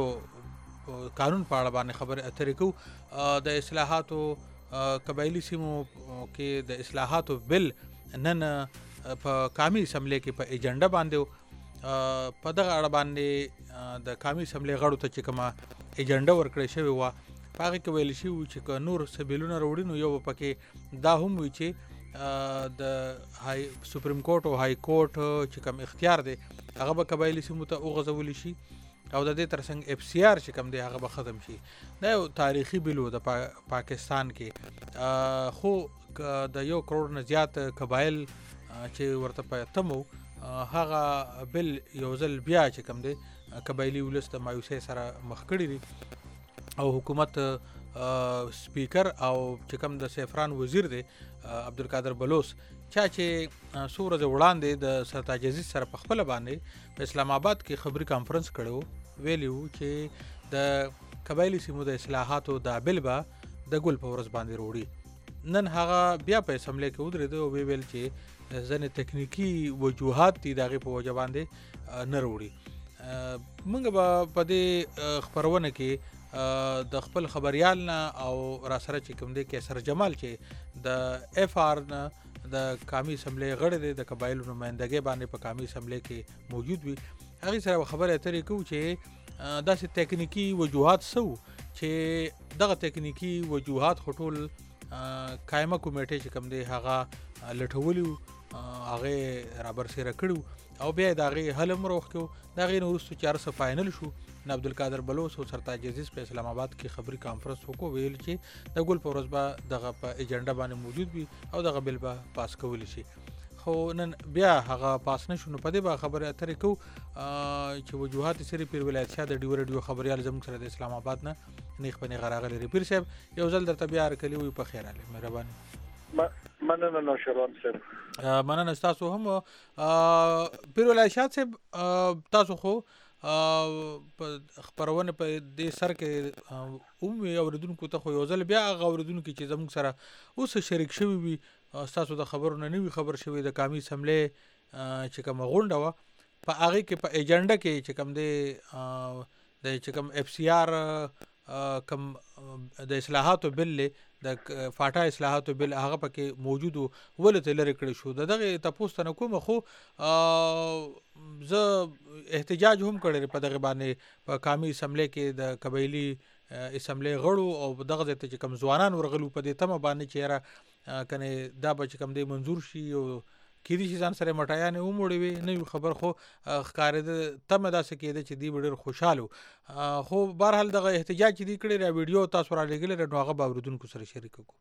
قانون په اړه باندې خبرې اترې کوو. د اصلاحاتو قبایلی سیمو کې د اصلاحاتو بل نن په قومي اسمبلی کې په ایجنډا باندې په دغه اړه باندې د قومي اسمبلی غړو ته چې کومه ایجنډا ورکړې شوې وه په هغې کې ویل شوي وو چې که نور څه بیلونه راوړي نو یو به پکې دا هم وي چې د های سپریم کورټ او های کورټ چې کوم اختیار دی هغه به قبایلي سیمو ته وغځولی شي او د دې ترڅنګ اف سی آر چې کوم دی هغه به ختم شي. دا یو تاریخي بیل و د پاکستان کې، خو د یو کروڑ نه زیات قبایل چې ورته په تمو هغه بل یو ځل بیا چې کوم دی قبایلي ولس د مایوسۍ سره مخ کړي دي او حکومت سپیکر او چې کوم د سیفران وزیر دی عبدالقادر بلوچ چا چې څو ورځې وړاندې د سرتاج عزیز سره په خپله باندې په اسلام آباد کې خبري کانفرنس کړی و، ویلي وو چې د قبایلي سیمو د اصلاحاتو دا بل به د ګل په ورځ باندې وروړي. نن هغه بیا په اسمبلی کې ودرېده او ویې ویل چې ځینې تکنیکي وجوهات دي د هغې په وجه باندې نه وروړي. موږ به په دې خپرونه کې د خپل خبریال نه او را سره چې کوم دی کیسر جمال چې د اف آر نه د قومي اسمبلی غړی دی د قبایلو نمایندګۍ باندې په قومي اسمبلی کې موجود وي، هغې سره خبرې اترې کوو چې داسې تکنیکي وجوهات څه وو چې دغه تکنیکي وجوهات خو ټول قایمه کمیټې چې کوم دی هغه لټولي وو، هغې رابرسېره کړي او بیا یې د هغې حل هم راوښکو. د هغې نه وروستو چې هر څه فاینل شو نو عبدالقادر بلوچ او سرتاج عزیز په اسلام آباد کې خبري کانفرنس وکړو، ویل چې د ګل په ورځ به دغه په ایجنډا باندې موجود وي او دغه بل به پاس کولی شي. خو نن بیا هغه پاس نه شو، نو په دې به خبرې اترې کوو چې وجوهات یې څه پیر ولایت شاه د ډیو رډیو خبریال زموږ سره د اسلام آباد نه نیغ په نیغه راغلی دی. پیر صاحب یو ځل درته بیا هرکلي وي، په خیر هلې مهرباني. مننه نوشروان صاحب. مننه ستاسو هم پیر ولایت شاه صاحب. تاسو خو په خپرونه په دې سر کې عمومي اورېدونکو ته خو یو ځل بیا هغه اورېدونکي چې زموږ سره اوس شریک شوي وي ستاسو د خبرو نه نوي خبر شوي د قومي اسمبلی چې کومه غونډه وه په هغې کې په ایجنډا کې چې کوم دی د چې کوم اف سی آر کوم د اصلاحاتو بل دی د فاټا اصلاحاتو بل هغه پکې موجود و، ولې ته لرې کړی شو. د دغې تپوس ته نه کوم، خو زه احتجاج هم کړی په دغې باندې په قومي اسمبلی کې د قبایلي اسمبلی غړو او دغه ځای ته چې کوم ځوانان ورغلو په دې تمه باندې چې یاره کنې دا به چې کوم دی منظور شي او کېدای شي ځان سره مټایانې وموړې وي، نه وي خبر، خو ښکارېده تمه داسې کېده چې دوی به ډېر خوشحال وو. خو بهرحال دغه احتجاج چې دوی کړی را ویډیو تاسو را لېږلی نو هغه به اورېدونکو سره شریک کړو.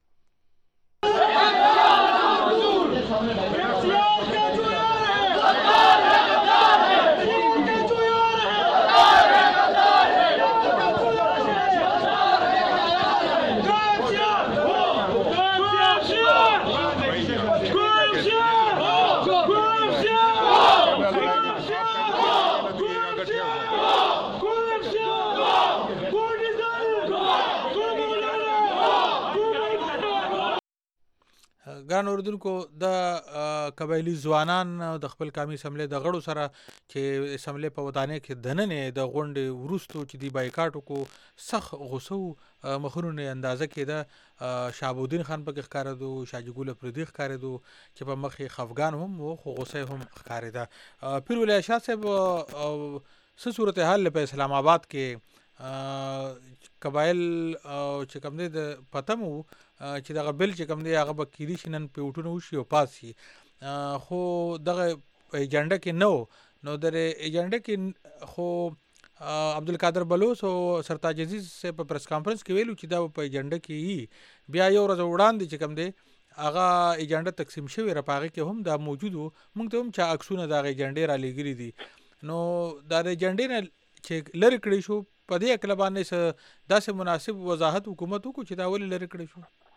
ګران اورېدونکو، د قبایلي ځوانان د خپل قومي اسمبلی د غړو سره چې اسمبلی په ودانۍ کې دننې د غونډې وروستو چې دوی بایکاټ وکړو سخت غوسه و، مخونو نه اندازه کېده. شهابالدین خان پکې ښکارېدو، شاجي ګل افریدي ښکارېدو چې په مخ یې خفګان هم و خو غوسه هم ښکارېده. پیر ولایت شاه صاحب څه صورتحال په اسلام آباد کې قبایل چې کوم دی د پتم و چې دغه بل چې کوم دی هغه به کېدای شي نن پیوټونه وشي او پاس شي، خو دغه ایجنډا کې نه و. نو د ایجنډا کې خو عبدالقادر بلوچ او سرتاج عزیز په پریس کانفرنس کې ویلو چې دا په ایجنډا کې وي. بیا یو ورځ وړاندې چې کوم دی هغه ایجنډا تقسیم شوی را په هغې کې هم دا موجود و، موږ ته هم چا عکسونه د هغه ایجنډې را لېږلي دي. نو دا د ایجنډې نه چې لرې کړی شو په دې اکله باندې داسې مناسب وضاحت حکومت وکړو چې دا ولې لرې کړی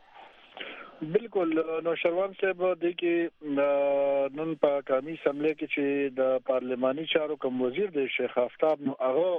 شو؟ بالکل نو شروان صاحب د کې نن په قومي اسمبلی کې چې د پارلماني چارو کوم وزیر دی شیخ آفتاب نو هغه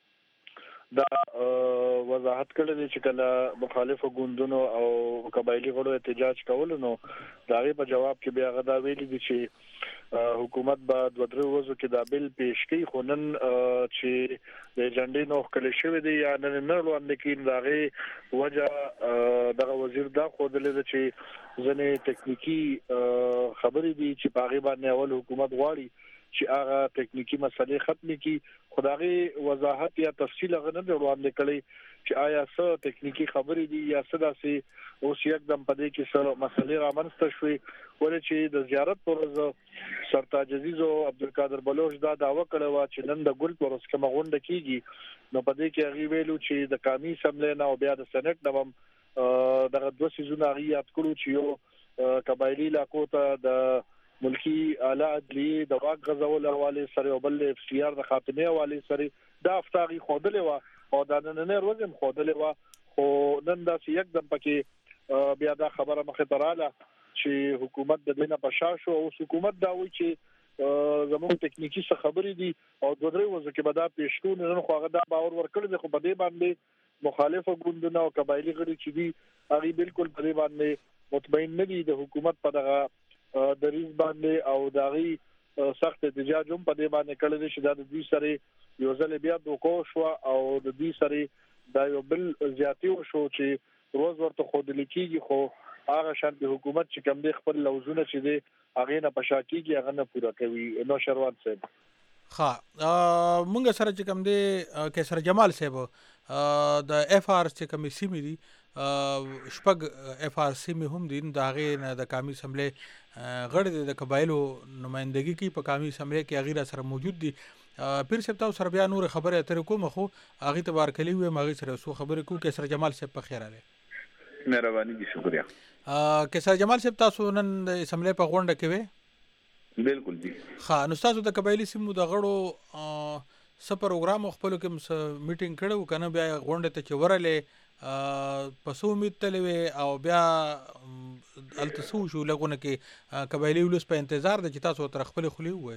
دا وضاحت کړل چې کله مخالفو ګوندونو او قبایلی غړو احتجاج کول نو دا په جواب کې بیا غدا ویلي دي چې حکومت به د ودرو ورځو کې دا بل پیش کوي خو نن چې د جنډې نو کله شوی دی یا نن نه وړاندې کین داغه وجه دغه وزیر دا خو د لید چې ځنې ټکنیکی خبرې دي چې باغې باندې اول حکومت غواړي چې هغه ټکنیکی مسلې ختم کړي خدای وضاحت یا تفصیل غنه وړاندې کړي چې آیا څه ټکنیکی خبرې دي یا څه داسې اوس یکدم پدې کې څه مسلې رامنځته شوي ولې چې د زیارت پر ورځ سرتاج عزیز او عبدالقادر بلوچ دا داوا کړو چې نن د ګل پر ورځ کوم غونډه کیږي نو پدې کې هغه ویلو چې د قومي اسمبلی نه او بیا د سېنات نه هم دغه دوه سيزونه هغه یاد کړو چې یو قبایلی علاقو ته د ملکی اعلی عدلیه د واک غزول حواله سره او بل اف سی آر د خاتمه حواله سره د افتاغي خودلې و او د نن نه ورځم خودلې و خو نن دا یکدم پکې بیا دا خبره مخه تراله چې حکومت د دینه پشاشو او حکومت دا وایي چې زموږ ټکنیکی څه خبرې دي او د درې ورځې کې به دا پیشتون نن خو هغه دا باور ورکړي خو په دې باندې مخالفو ګوندونه او قبایلی غړي چې دي هغه بالکل په دې باندې مطمئن نه دي د حکومت په دغه د ریس باندې او داغي سخت احتجاج هم په دې باندې کړل چې دا د دې سره یو ځل بیا دوکو شو او د دې سره دا یو بل زیاتی شو چې روز ورته خود لیکيږي خو هغه شانتي حکومت چې کوم د خپل لوزونه چې دی هغه نه پشاکیږي هغه نه پورا کوي نو شروان صاحب ها مونږ سره چې کوم دی کیسر جمال صاحب د اف آر چې کوم سیمې دي شپږ اف آر سی مې هم دي دا غي نه د قومي اسمبلی غړي د قبایلو نمائندګي کې په قومي اسمبلی کې غیر سره موجود دي پیر صاحب تاسو سره بیا نور خبره اترې کوم خو هغه تبار کلی وي مغه سره سو خبره کو کیسر جمال صاحب په خیر اله مهرباني دي شکریا کیسر جمال صاحب تاسو نن د اسمبلی په غونډه کې وې بالکل دي ها نو تاسو د قبایلی سیمو د غړو س پروګرام خپل کوم میټینګ کړو کنه بیا غونډه ته چورلې پسو میتلې او بیا التسو شو لګونه کې قبایلی ولس په انتظار د چې تاسو تر خپل خلی وای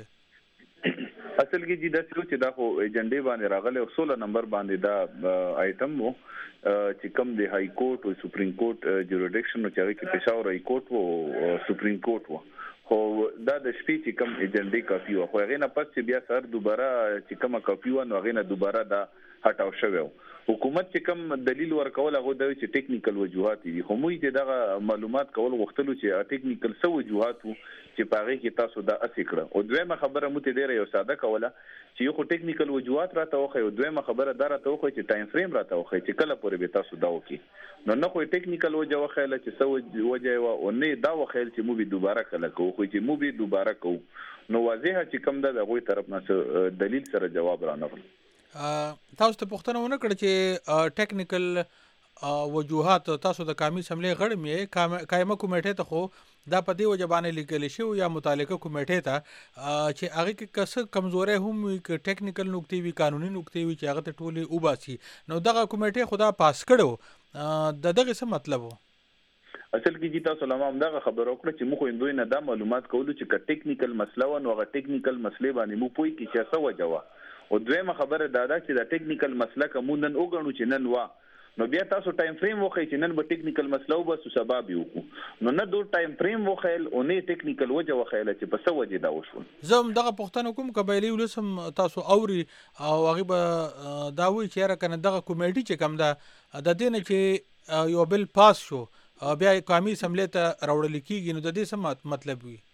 اصل کې چې د څه چې دا خو ایجنډې باندې راغله او سولہ نمبر باندې دا آیټم وو چې کوم د های کورټ او سپریم کورټ جوریډکشن او چې کې پېښور های کورټ او سپریم کورټ وو خو دا د شپې چې کوم ایجنډې کافي وو خو هغه نه پس چې بیا سر دوباره چې کومه کافي و نو هغه نه دوباره دا هټاو شوی حکومت چې کوم دلیل ورکول هغه د چې ټیکنیکل وجوهات دي خو موږ ته دغه معلومات کول غوښتلو چې ټیکنیکل څه وجوهات چې پاره کې تاسو دا اسې کړه او دویمه خبره مو ته ډیره یو ساده کوله چې یو ټیکنیکل وجوهات راته وخی او دویمه خبره دا راته وخی چې ټایم فریم راته وخی چې کله پورې به تاسو دا وکي نو نه خو ټیکنیکل وجه وخیله چې څه وجه و او نه دا وخیل چې مو به دوباره کله کوو خو چې مو به دوباره کوو نو واضحه چې کوم د غوي طرف نه دلیل سره جواب رانغل تاسو ته پوښتنه ونه کړ چې ټیکنیکل وجوهات تاسو د قومي اسمبلی غړي مې قائمه کمیټه ته خو دا په دې وجه باندې لیکل شي یا متعلقه کمیټه ته چې هغه کې کس کمزوري هم وي ټیکنیکل نقطې وي قانوني نقطې وي چې هغه ته ټولي وباسي نو دغه کمیټه خدا پاس کړو د دغه څه مطلب وو اصل کې چې تاسو لمام دغه خبر وکړه چې موږ اندوی نه دا معلومات کولو چې ک ټیکنیکل مسله و نو هغه ټیکنیکل مسلې باندې مو پوي کې چې څه وجوه او دویمه خبره دا ده چې دا ټیکنیکل مسله کوم نن وګڼو چې نن وا نو بیا تاسو ټایم فریم وخی چې نن به ټیکنیکل مسله وبس سبب یو نو نه دوه ټایم فریم وخیل او نه ټیکنیکل وجه وخیل چې په څه وجه دا وشو زم دغه پښتنه کوم قبایلی ولسم تاسو اوري او هغه به دا وی چې را کنه دغه کمیټي چې کم ده د دې نه چې یو بل پاس شو بیا قومي اسمبلی ته راوړل کیږي نو د دې څه مطلب وي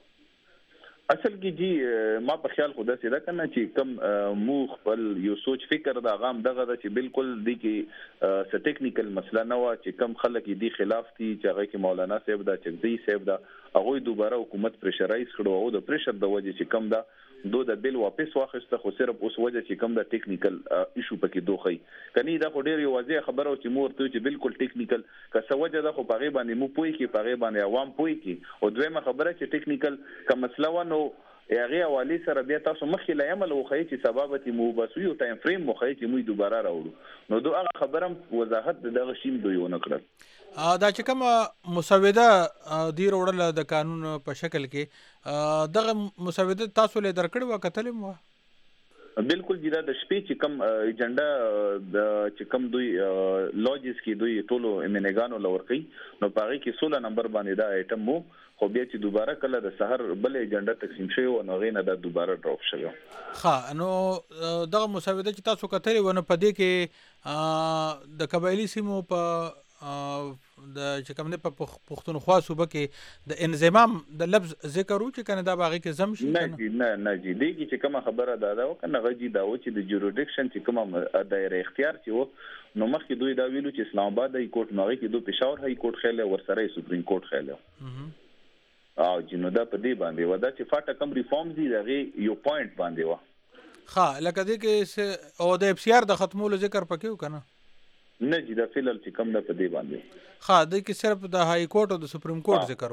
اصل کې جی ما په خیال خدا سره کنه چې کم مو خپل یو سوچ فکر دا غام دغه چې بالکل دی کې س ټیکنیکل مسله نه و چې کم خلک دی خلاف دي چې هغه کې مولانا صاحب دا چغدي صاحب دا هغه دوباره حکومت پریشرایز کړو او د پریشر د وجه چې کم دا دو د بل واپس واخسته خو صرف اوس وجه چې کم دا ټیکنیکل ایشو پکې دوخی کني دا خو ډیر یو واضح خبره او چې مور ته چې بالکل ټیکنیکل که څه وجه دا خو پغه باندې مو پوي کې پغه باندې عوام پوي کې او دویمه خبره چې ټیکنیکل کوم مسله و نو هغه حواله سره بیا تاسو مخکې لا عمل وخی چې سبب تی مو بس یو ټایم فریم وخی چې موږ دوباره راوړو نو دوه هغه خبرم وضاحت دغه شیم دوی ونه کړل دا چې کوم مسوده دی وروړل د قانون په شکل کې دغه مسوده تاسو له درکړو وکتل مو بالکل جدا د شپې چې کوم ایجنډا د چې کوم دوی لوجیس کې دوی ټولو امنګانو لورقي نو پاره کې سولہ نمبر باندې دا ایټم مو خو بیا چې دوباره کله د سحر بل ایجنډا تقسیم شوی او نو غینه د دوباره ډراپ شوی ها نو دغه مسوده چې تاسو کتلې ونه پدې کې د قبایلی سیمو په د چې کوم نه په پښتونخوا صوبه کې د انضمام د لفظ ذکر و چې کنه دا باغی کې زم شي نه جی نه نه جی دیږي چې کومه خبره ده دا کنه غږی دا و چې د جوریډکشن چې کومه دایره اختیار چې و نو مخکې دوی دا ویلو چې اسلام آباد هاي کورټ نوغي کې دوی پېښور هاي کورټ خېله ورسره سپریم کورټ خېله او جنو دا په دې باندې ودا چې فاټه کم ریفارمز دي دغه یو پوینټ باندې و ها لکه دې کې او د اف سی آر د ختمولو ذکر پکې وکنه نه جی دا فعل چې کم نه پدې باندې ها د کې صرف د هاي کورټ او د سپریم کورټ ذکر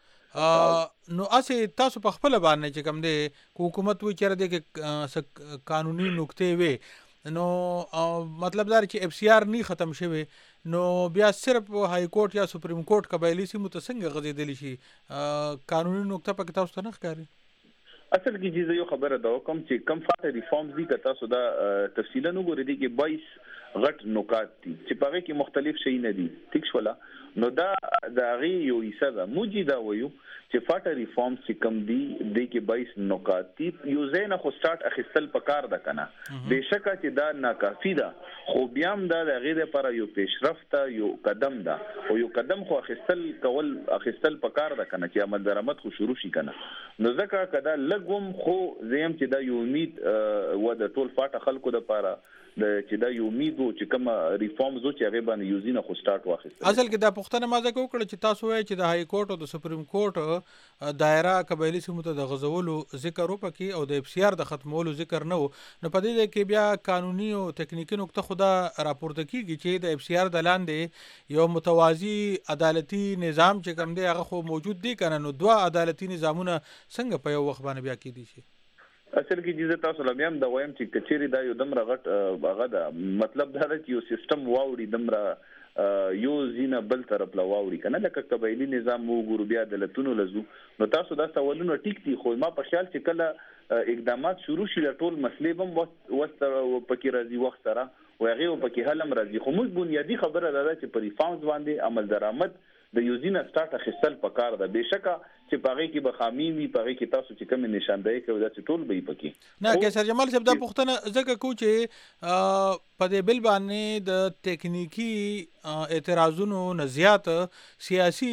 وو نو اسه تاسو په خپل باندې چې کم دی حکومت وی چیرې د کې قانوني نقطې وي نو مطلب دا چې اف سی آر نه ختم شوی نو بیا صرف هاي کورټ یا سپریم کورټ قبایلی سیمو ته څنګه غځېدلی شي قانوني نقطه پکې تاسو ته نه ښکاري اصل کې جزء یو خبره دا کوم چې کم فاټ ریفارمز دي که تاسو دا تفصیلا وګورئ دي کې بایس غټ نکات دي چې په هغه کې مختلف شي نه دي ټیک شولا نو دا دا غي یو حصہ ده موجي دا وایو چې فاټ ریفارمز چې کم دي د کې بایس نکات دي یو زینه خو سٹارټ اخیستل پکار ده کنه بهشکه چې دا ناکافي ده خو بیا هم دا د غیر لپاره یو پیشرفت یو قدم ده او یو قدم خو اخیستل کول اخیستل پکار ده کنه چې عمل درآمد خو شروع شي کنه نو ځکه کدا لګوم خو زم چې دا یو امید و د ټول فاټ خلکو د لپاره د چې دا یو امید و چې کوم ریفارمز و چې هغه باندې یوزینه خو سٹارټ واخیست اصل کې دا پښتنه مازه کو کړ چې تاسو وایي چې د هاي کورټ او د سپریم کورټ دایره قبایلی سیمو ته د غزولو ذکر وکړي او د اف سی آر د ختمولو ذکر نه نو په دې کې بیا قانوني او تکنیکی نقطه خدا راپورته کیږي چې د اف سی آر د لاندې یو متوازی عدالتي نظام چې کوم دی هغه خو موجود دی کنه نو دوه عدالتي نظامونه څنګه په یو وخت باندې بیا کېدي شي اصل کې جزه تاسو لمیم دا وایم چې کچيري دا یو دمر غټ هغه دا مطلب دا چې یو سیستم واوري دمر یو زینه بل طرف لا واوري کنه لکه قبایلی نظام وو ګورو بیا دلتونو لزو نو تاسو دا سوالونه ټیک دي خو ما په خیال چې کله اقدامات شروع شي ټول مسلې بم وست پکې راځي وخت سره او هغه پکې حلم راځي خو موږ بنیادی خبره ده چې په ریفارمز باندې عمل درآمد د یوزینه سٹارټ اخیستل پکار ده بهشکه چې پاره کې بخامي وي پاره کې تاسو چې کوم نشاندهي کوي دا ټول به پکې نه کې سر جمال صاحب دا پښتنه ځکه کو چې په دې بل باندې د ټکنیکی اعتراضونو نه زیات سیاسي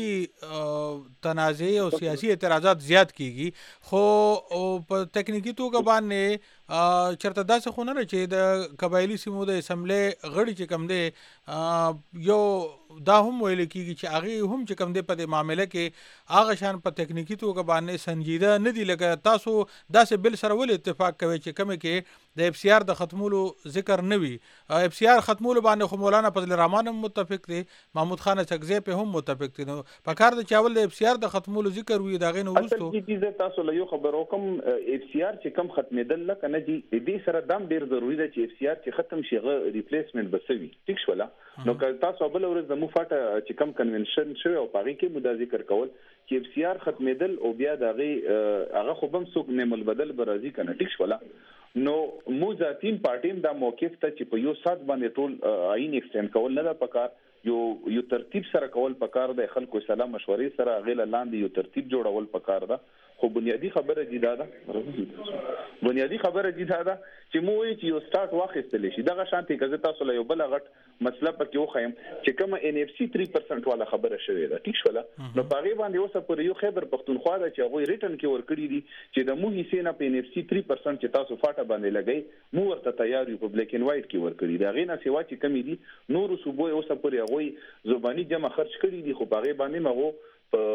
تنازع او سیاسي اعتراضات زیات کیږي خو په ټکنیکی توګه باندې چرته داسې خو نه چې د قبایلی سیمو د اسمبلی غړي چې کم دی یو دا هم ویل کیږي چې هغه هم چې کم دی په دې معاملې کې هغه شان په ټکنیکی توګه باندې سنجیده نه دی لکه تاسو داسې بل سره ول اتفاق کوي چې کوم کې د اف سی آر د ختمولو ذکر نه وي اف سی آر ختمولو باندې خو مولانا فضل الرحمن هم متفق دي محمود خان چکزی په هم متفق دي نو په کار د چاول د اف سی آر د ختمولو ذکر وي دا غي نو ورستو اصل کې تاسو له یو خبرو کوم اف سی آر چې کم ختمېدل لکه نه دي دې سره دم ډیر ضروری ده چې اف سی آر چې ختم شي غو ریپلیسمنت بسوي ټیک شولا نو که تاسو بل ورځ د مفاټه چې کم کنونشن شوی او پاره کې مدا ذکر کول چې اف سی آر ختمېدل او بیا د غي هغه خو بم څوک نعمل بدل برازي کنه ټیک شولا نو مو ذاتین پارټیم دا موقف ته چې په یو سات باندې ټول عین ایکسټند کول نه ده پکار یو یو ترتیب سره کول پکار د خلکو سلام مشورې سره غیله لاندې یو ترتیب جوړول پکار ده خو بنیادی خبره جدا ده بنیادی خبره جدا ده چې مو وی چې یو سٹارټ واخیستل شي دغه شانتي کزه تاسو له یو بل غټ مسله پکې وخایم چې کوم ان اف سی تhree percent والا خبره شوې ده ټیک شولا نو پاره باندې اوسه پر یو خبر پښتونخوا ده چې هغه ریټن کې ور کړی دي چې د مو حصے نه په ان اف سی three percent چې تاسو فاټه باندې لګي مو ورته تیار یو په بلیک اینڈ وایټ کې ور کړی دا غینه سیوا چې کمی دي نور صوبو اوسه پر هغه زبانی جمع خرج کړی دي خو پاره باندې مغو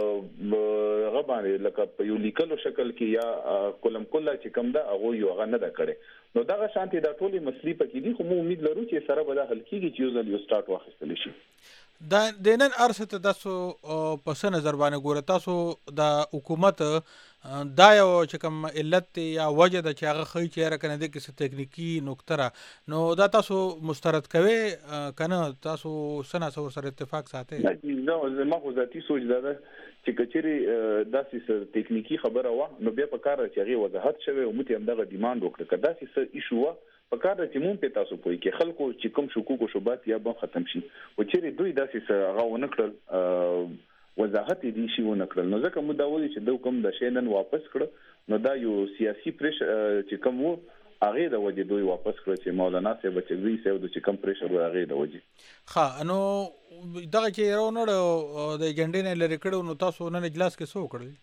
په غبانه لکه په یو لیکلو شکل کې یا کولم کله چې کم ده هغه یو غنه ده کړي نو دغه شانتي د ټولي مسلې پکې دي خو مو امید لرو چې سره به د حل کېږي چې یو ځل یو سٹارټ واخیستل شي دا د نن ارسته تاسو په څه نظر باندې ګوره تاسو د حکومت دا یو چې کوم علت یا وجه ده چې هغه ښیي چې یاره که نه دی کې څه تکنیکي نکته را نو دا تاسو مسترد کوئ که نه تاسو څه ناڅه ورسره اتفاق ساتئ؟ زما خو ذاتي سوچ دا ده چې که چېرې داسې څه تکنیکي خبره وه نو بیا په کار ده چې هغې وضاحت شوی او موږ یې همدغه ډیمانډ وکړه. که داسې څه ایشو وه په کار ده چې مونږ پې تاسو پوهې کې خلکو چې کوم شکوک او شبهات یا به ختم شي خو چېرې دوی داسې څه هغه ونه کړل وضاحت یې دې شي ونه کړل نو ځکه موږ دا وایو چې دوی کوم د شی نن واپس کړه نو دا یو سیاسي پریشر چې کوم و هغې د وجې دوی واپس کړه چې مولانا صاحب چې دوی صاحب د چې کوم پریشر و هغې د وجې. ښه نو دغه چې راونړ د ایجنډې نه لرې کړو نو تاسو نن اجلاس کې څه وکړل؟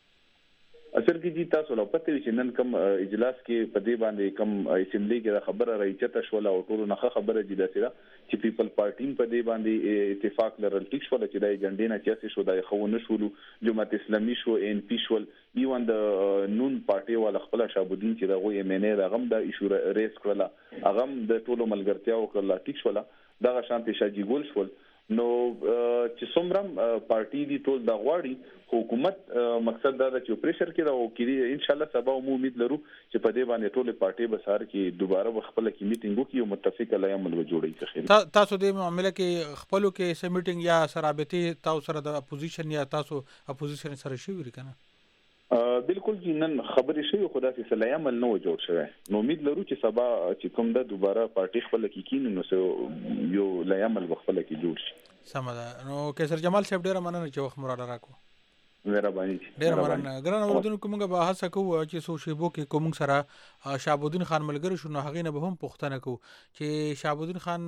اصل کې جی تاسو لا پته وي چې نن کوم اجلاس کې په دې باندې کوم اسمبلی کې دا خبره راځي شوله او ټول نه خبره دي داسې چې پیپل پارټي په دې باندې اتفاق لرل ټیک شول چې د ایجنډې نه چې شو د خو نه شولو جماعت اسلامي شو ان پی شول ایون د نون پارټي ول خپل شابودین چې دغه یې مینه رغم د ایشو ریس کړل هغه د ټولو ملګرتیا وکړه ټیک شول دغه شانتي شاجي ګول شول نو چې څومره پارټي دي ټول د غواړي حکومت مقصد دا چې پریشر کې دا وکړي ان شاء الله سبا مو امید لرو چې په دې باندې ټول پارټي به سار کې دوباره خپل کې میټینګ وکړي او متفق علیهم جوړي ځخیره. تاسو د معاملې کې خپلو کې سم میټینګ یا سرابطي تاسو سره د اپوزیشن یا تاسو اپوزیشن سره شي وری کنه؟ بالکل جی نن خبرې شوی خدا چې سلای عمل نه جوړ شوی نو امید لرو چې سبا چې کوم د دوباره پارټي خپل کې کین نو یو لای عمل خپل کې جوړ شي. سم ده. نو کیسر جمال صاحب ډیر مننه چې وخت مراله راکو. مهرباني ډیر مننه. ګران اوردونکو کومه به هڅه کوو چې سو شیبو کې کوم سره شابودین خان ملګری شو نو هغه نه به هم پوښتنه کوو چې شابودین خان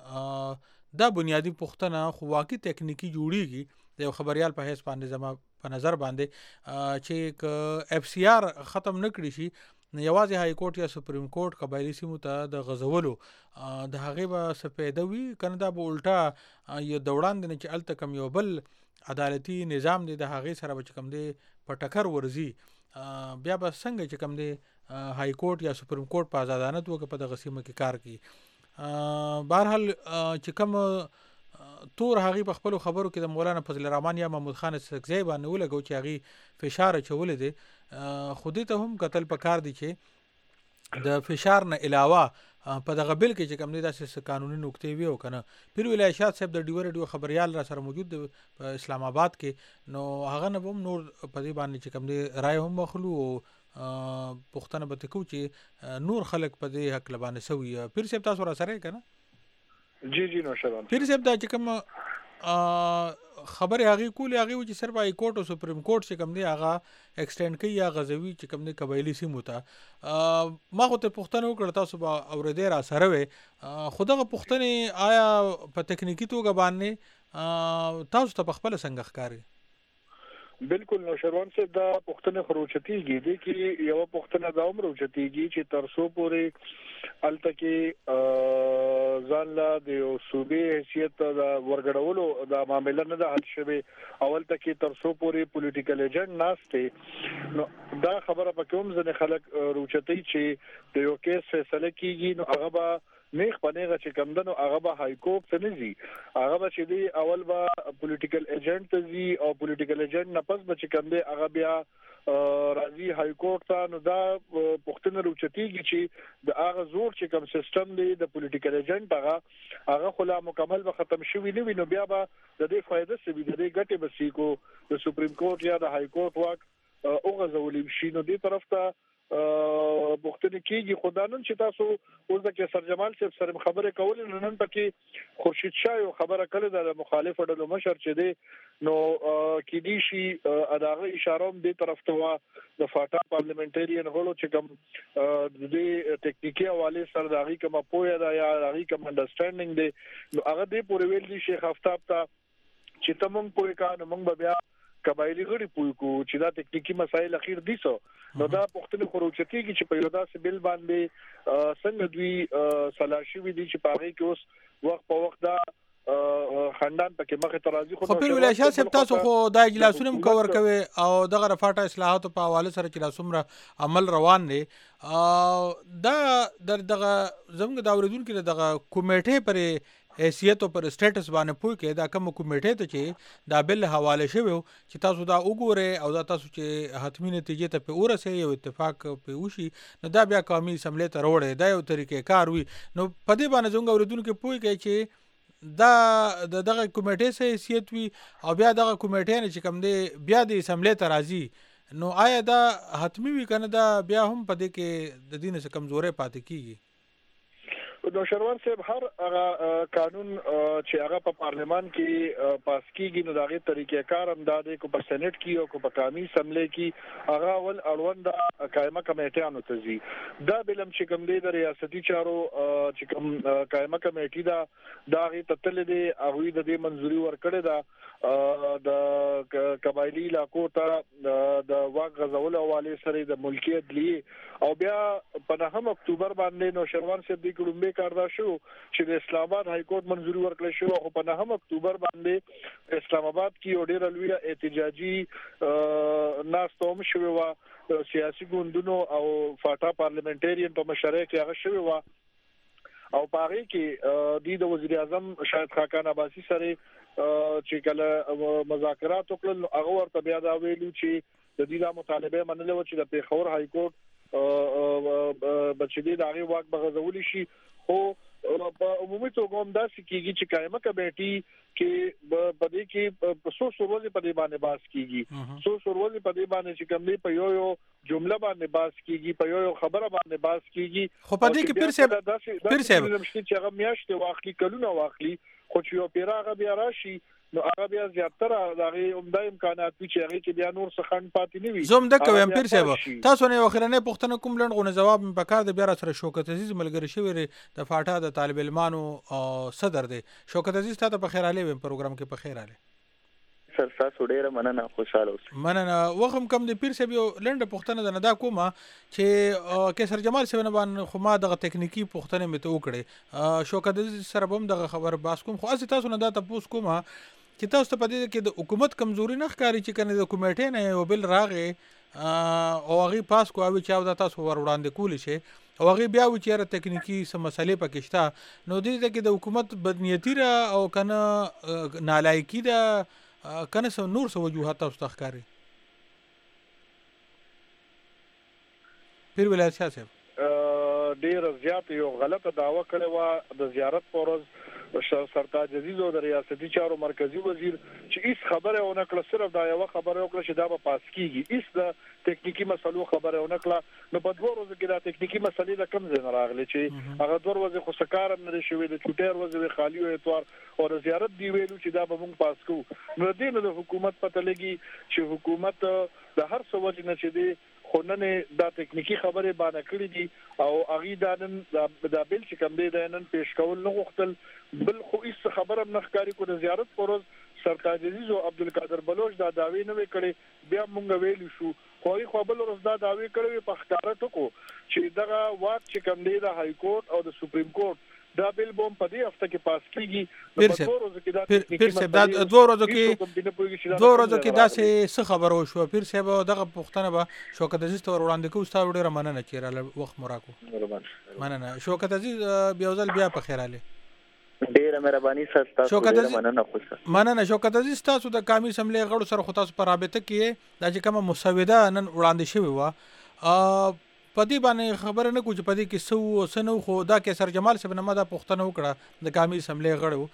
دا بنیادی پوښتنه خو واقعي تکنیکی جوړیږي د خبريال په هیڅ باندې زما په نظر باندې چې اف سی آر ختم نکړي شي یوازې های کورټ یا سپریم کورټ قبایلی سیمو ته د غزولو د هغې به څه فایده وي کنه دا به الټا یو دوړان دی نه چې هلته کوم یو بل عدالتي نظام دی د هغې سره به چې کوم دی په ټکر ورځي بیا به څنګه چې کوم دی های کورټ یا سپریم کورټ په ازادانه توګه په دغه سیمه کې کار کوي. بهرحال چې کوم تور هغه په خپل خبرو کې د مولانا فضل الرحمن یا محمود خان سکزی باندې ولګو چې هغه فشار چولې دي خو دې ته هم قتل پکار دي چې د فشار نه علاوه په دغه بل کې چې کوم دي داسې قانوني نقطې وي او کنه پیر ویل ارشاد صاحب د ډیور ډیو خبريال را سره موجود په اسلام آباد کې نو هغه نه هم نور په دې باندې چې کوم دي رائے هم مخلو پښتنه به تکو چې نور خلک په دې حق لبانه سوي. پیر صاحب تاسو را سره کنه؟ جی جی نو شران پیر صاحب دا چې کوم خبره هغه کولې هغه چې صرف های کورټ او سپریم کورټ چې کوم دی هغه ایکسټند کوي یا غزوی چې کوم دی قبایلی سیمو ته ما خو ته پښتنه وکړ تاسو به اورېدې را سره وي خو دغه پښتنې آیا په تکنیکی توګه باندې تاسو ته په خپل څنګه ښکاري؟ بالکل نو شروان سے دا پښتنه خروچتیږي دي کې یو پښتنه دا عمر اوچتیږي چې ترسو پورې الته کې ځان لا د صوبې حیثیت دا ورګړولو دا معاملې نه د حل شوی اول ته کې ترسو پورې پولیټیکل ایجنټ ناشته نو دا خبره په کوم ځنه خلک روچتي چې د یو کیس فیصله کیږي نو هغه به نیخ پنهغه چې کمندنو هغه به های کورټ ته نه زی هغه به چې دی اول به پولیټیکل ایجنټ ته زی او پولیټیکل ایجنټ نه پس به چې کم دی هغه بیا راځي های کورټ ته نو دا پښتنه روچتيږي چې د هغه زور چې کوم سیستم دی د پولیټیکل ایجنټ هغه هغه خلا مکمل به ختم شوی نه وي نو بیا به د دې فائدہ سوي د دې ګټه به سي کو د سپریم کورټ یا د های کورټ واک او غزولې شي نو دې طرف ته بوختنه کیږي خدانن چې تاسو اوس د کیسر جمال صاحب سره خبره کولې نن پکې خورشید شاه یو خبره کړې د مخالف ډلو مشر چې دی نو کې دي شي اداغه اشاره هم دې طرف ته وا د فاټا پارلیمنټریان غړو چې کوم د ټیکنیکی حواله سره داغي کوم پوهه دا یا داغي کوم انډرستانډینګ دی نو هغه دې پورې ویل دي شیخ آفتاب ته چې تمون پوهه کانو موږ بیا قبایلی غړي پوي کو چې دا ټیکنیکی مسایل اخیر دي سو نو دا پښتنه خروچتيږي چې په یو داسې بل باندې څنګه دوی سلاشي وي دي چې پاره کې اوس وخت په وخت دا خندان پکې مخه ترازی خو په ویل شاه صاحب تاسو خو دا اجلاسونه کور کوي او دغه رفاټه اصلاحات په حواله سره چې لاسمره عمل روان دي دا در دغه زموږ د اوریدونکو دغه کمیټه پر حیثیت او پر سټیټس باندې پوه کې دا کوم کمیټې ته چې دا بل حواله شوی چې تاسو دا وګورئ او دا تاسو چې حتمی نتیجې ته په ورسې یو اتفاق په وشي نو دا بیا قومي اسمبلی ته وروړي دا یو طریقې کار وي نو په دې باندې څنګه اوریدونکو پوه کې چې دا د دغه کمیټې سره حیثیت وي او بیا دغه کمیټې نه چې کوم دی بیا د اسمبلی ته راځي نو آیا دا حتمی وي کنه دا بیا هم په دې کې د دین څخه کمزوري پاتې کیږي؟ نو شروان صاحب هر هغه قانون چې هغه په پارلیمان کې پاس کیږي نو دغه طریقې کار هم دادې کو په سېنات کې او کو په قومي اسمبلی کې هغه ول اړوند قائمه کمیټیانو ته ځي دا بلم چې کوم دی د ریاستي چارو چې کوم قائمه کمیټې دا دغه تتل دی هغه د دې منځوري ورکړه دا د قبایلی علاقو ته د واک غزول حواله سره د ملکیت لی او بیا په نهم اکتوبر باندې نو شروان صاحب د کومبه کار دا شو چې د اسلام آباد های کورټ منځوري ورکړل شو او په نهم اکتوبر باندې اسلام آباد کې یو ډېر لوی احتجاجي ناستوم شوی و سیاسي ګوندونو او فاټا پارلیمنټریان په مشرۍ کې هغه شوی و او پاره کې د وزیر اعظم شاهد خاقان عباسی سره چې کله مذاکرات وکړل هغه ورته بیا دا ویلو چې د دې لا مطالبه منلو چې د پیښور های کورټ بچی د هغه واک بغزول شي خو په عمومي توګه هم دا سکیږي چې قائمه کمیټي کې په دې کې په څو سروازي په دې باندې باس کیږي څو سروازي په دې باندې چې کوم دی په یو یو جمله باندې باس کیږي په یو یو خبره باندې باس کیږي خو په دې کې پیر صاحب پیر صاحب چې هغه میاشتې واخلي کلونه واخلي خو چې یو پیراغه بیا راشي نو هغه بیا زیاتره دغه عمده امکانات چې هغه کې بیا نور څه خند پاتې نه وي زوم د کوم پیر صاحب تاسو نه اخرنه پښتنه کوم لند غو جواب په کار د بیا سره شوکت عزیز ملګری شوی د فاټا د طالب علمانو صدر دی شوکت عزیز تاسو په خیر علي پروګرام کې په خیر علي سر تاسو ډیره مننه خوشاله اوسئ مننه وخم کم د پیر صاحب یو لند پښتنه نه دا کومه چې کیسر جمال صاحب نه باندې خو ما دغه ټکنیکی پښتنه مته وکړي شوکت عزیز سره هم دغه خبر باس کوم خو اسی تاسو نه دا تاسو کومه چې تاسو ته په دې کې د حکومت کمزوري نه ښکاري چې کنه د کمیټې نه یو بل راغې او هغه پاس کو او چې دا تاسو ور وړاندې کول شي او هغه بیا و چې را ټکنیکی سم مسلې پکې شته نو دې کې د حکومت بدنیتی را او کنه نالایکی دا کنه سم نور سو وجوهات تاسو ته ښکاري پیر ولایت شاه صاحب ډیر زیات یو غلطه داوا کړې و د زیارت پورز سرتاج عزیز او د ریاستي چارو مرکزی وزیر چې هیڅ خبره ونه کړه صرف دا یو خبره وکړه چې دا به پاس کیږي هیڅ د ټکنیکی مسلو خبره ونه کړه نو په دوه ورځو کې دا ټکنیکی مسلې د کم ځای راغلي چې هغه دوه ورځې خو سکارم نه شوي د چټیر ورځې خالی او اتوار او د زیارت دی ویلو چې دا به موږ پاس کوو نو دې نو د حکومت پته لګي چې حکومت د هر څه وجه نه چې دی خو نن دا ټکنیکی خبره باندې کړې دي او اغي دا نن دا بل چې کوم دی دا نن پیش کول نه غوښتل بل خو هیڅ خبره نه ښکاری کو د زیارت پروز سرتاج عزیز او عبدالقادر بلوچ دا داوی نه وکړي بیا مونږ ویلو شو خو یې خو بل ورځ دا داوی کړی په ښکارا ټکو چې دغه واک چې کوم دی د های کورټ او د سپریم کورټ دا بل بوم په دې هفته کې پاس کیږي پیر صاحب پیر صاحب دا دوه ورځې کې دوه ورځې کې دا څه خبر وشو پیر صاحب دغه پښتنه به شوکت عزیز ته ورواندې کوو تاسو ډیره مننه چې را وخت مراکو مننه شوکت عزیز بیا ځل بیا په خیر علي ډیره مهرباني تاسو ډیره مننه خوشا مننه شوکت عزیز تاسو د قومي اسمبلی غړو سره خو تاسو په رابطه کې دا چې کومه مسوده نن وړاندې شوی و په دې باندې خبره نه کوم چې په دې کې سو سنو خو دا کې سر جمال صاحب نه ماده پښتنه وکړه د قومي اسمبلی غړو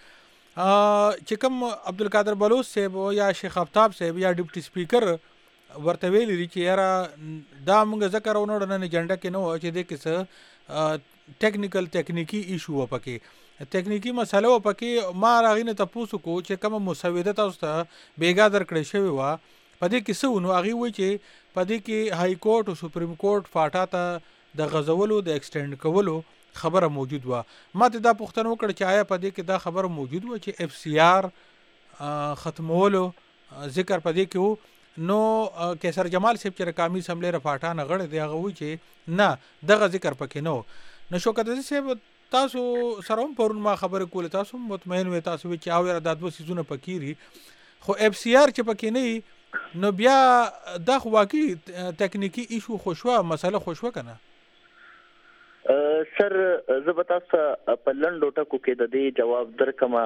چې کوم عبدالقادر بلوچ صاحب یا شیخ آفتاب صاحب یا ډیپټي سپیکر ورته ویلي چې یاره دا موږ ذکر ونوړ نه اجنډا کې نو چې دې کې څه ټیکنیکل ټکنیکی ایشو و پکې ټکنیکی مسله و پکې ما راغینه تاسو کو چې کوم مسوده تاسو ته بیګا درکړې شوی و په دې کې څه نو هغه وی چې په دې کې های کورټ او سپریم کورټ فاټا ته د غزولو د ایکسټند کولو خبره موجود و ما ته دا پوښتنه وکړه چې آیا په دې کې دا خبره موجود و چې اف سی آر ختمولو ذکر په دې کې نو کیسر جمال صاحب چې قومي اسمبلی رفاټا نه غړ دی هغه وی چې نه دغه ذکر پکې نو نو شوکت عزیز صاحب تاسو سره هم پرون ما خبره کوله تاسو مطمئن وې تاسو چې او را د دوه سيزونه پکېري خو اف سی آر چې پکې نه نو بیا دا خو واقعي ټکنیکی ایشو خوشوه مسله خوشوه کنه سر زه به تاسو په لنډو ټکو کې د دې جواب درکم.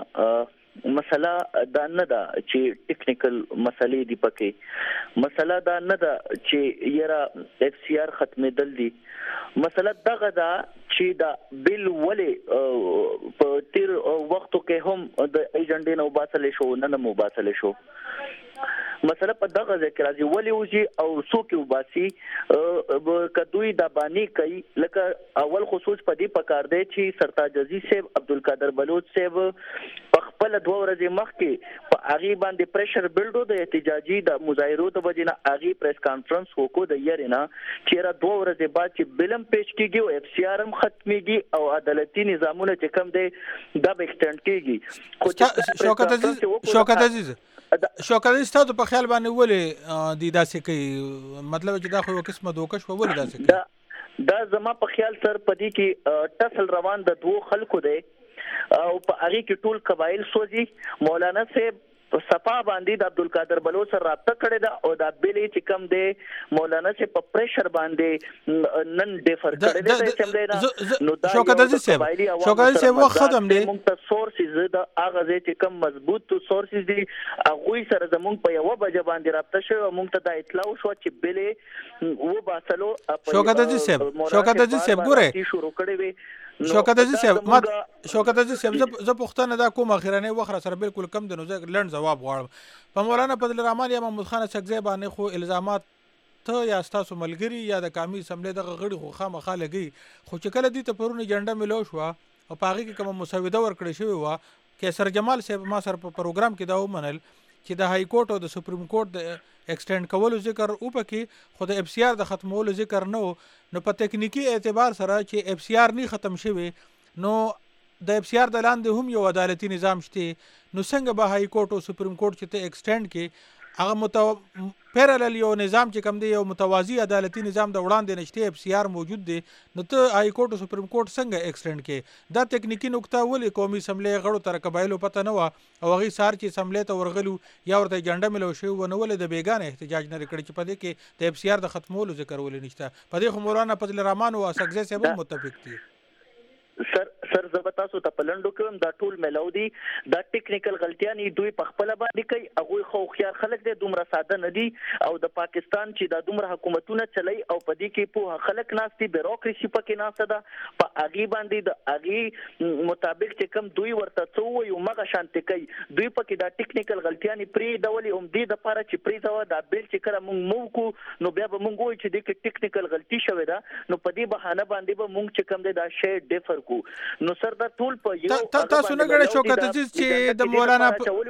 مسله دا نه ده چې ټیکنیکل مسلې دی پکې، مسله دا نه ده چې یره اف سی آر ختمېدل دي، مسله دغه ده چې دا بل ولې په تیر وختو کې هم د ایجنډې نه وباسل شو نه نه وباسل شو. مسله په دغه ذکر راځي ولې وږي او څوک وباسي کدوې د بانی کوي. لکه اول خصوص په دې پکار دی چې سرتاج عزیز صاحب عبدالقادر بلوچ صاحب په خپل دوه ورځې مخکې په هغه باندې پریشر بلډو د احتجاجي د مظاهرو د وجې نه هغه پریس کانفرنس وکړو د یاري نه چې را دوه ورځې بعد چې بلم پیش کیږي او اف سی آر هم ختميږي او عدالتي نظامونه چې کم دي دا به ایکسټند کیږي. شوکت عزیز شوکت عزیز شوکت عزیز تاسو په خیال باندې ولې دی داسې کوي؟ مطلب چې دا خو یو قسمه دوکش په ولې داسې کوي؟ دا زما په خیال سر پدې کې ټسل روان د دوه خلکو دی او په هغه کې ټول قبایل سوځي. مولانا صاحب صفا باندې د عبدالقادر بلوچ سره رابطه کړې ده او دا بیلې چې کم دی مولانا صاحب په پریشر باندې نن ډیفر کړې ده چې موږ نو دا شوکت عزیز صاحب شوکت عزیز صاحب وخت ختم دی. موږ ته سورسز د هغه چې کم مضبوط سورسز دي هغه سره زموږ په یو بجې باندې رابطه شوه. موږ ته دا اطلاع شو چې بیلې و باسلو. شوکت عزیز صاحب شوکت عزیز صاحب ګوره شروع کړې وي. شوکت عزیز صاحب ما شوکت عزیز صاحب زه پوښتنه دا کوم اخیرانه وخت سره بالکل کم د نو زه لړ جواب غواړم. په مولانا فضل الرحمن یا محمود خان سکزی باندې خو الزامات ته یا تاسو ملګری یا د قومي اسمبلی دغه غړي خو خامخا لګي خو چې کله دې ته پرونه جنډه ملو شو او پاغي کې کوم مسوده ورکړې شوی و کیسر جمال صاحب ما سره په پروګرام کې دا ومنل چې د های کورټ او د سپریم کورټ د ایکسټند کولو ذکر او پکې خو د اف سی آر د ختمولو ذکر نه نو په تکنیکی اعتبار سره چې اف سی آر نه ختم شوی نو د اف سی آر د لاندې هم یو عدالتي نظام شته نو څنګه به های کورټ او سپریم کورټ چې ته ایکسټند کې هغه متو پیرالل یو نظام چې کوم دی یو متوازی عدالتي نظام د وړاندې نشته اف سی آر موجود دی نو ته های کورټ او سپریم کورټ څنګه ایکسټند کې دا تکنیکی نقطه ولې قومي اسمبلی غړو تر قبایلو پته نه و او هغه سار چې اسمبلی ته ورغلو یا ورته جنډه ملو شو ونه ولې د بیگانه احتجاج نه کړی چې پدې کې د اف سی آر د ختمولو ذکر ولې نشته پدې خو مولانا فضل الرحمن او سکزی صاحب متفق دي. سر سر زبتا سو ته پلندو کوم دا ټول ملودي دا ټیکنیکل غلطیاں دوی په خپل باندې کوي هغه خو خيار خلک دي دومره ساده نه دي او د پاکستان چې دا دومره حکومتونه چلای او پدې کې په خلک ناستي بیروکراسي پکې ناسته ده په اغي باندې د اغي مطابق چې کوم دوی ورته څو یو مغه شانتي کوي دوی پکې دا ټیکنیکل غلطیاں پری ډولې هم دي د پاره چې پری دا د بیل چې کړه مونږ مو کو نو بیا به مونږ وایو چې د ټیکنیکل غلطي شوه ده نو پدې بهانه باندې به مونږ چې کوم دا شی ډیفر نو سر دا ټول په یو تاسو نه غړي شوکت عزیز چې د مولانا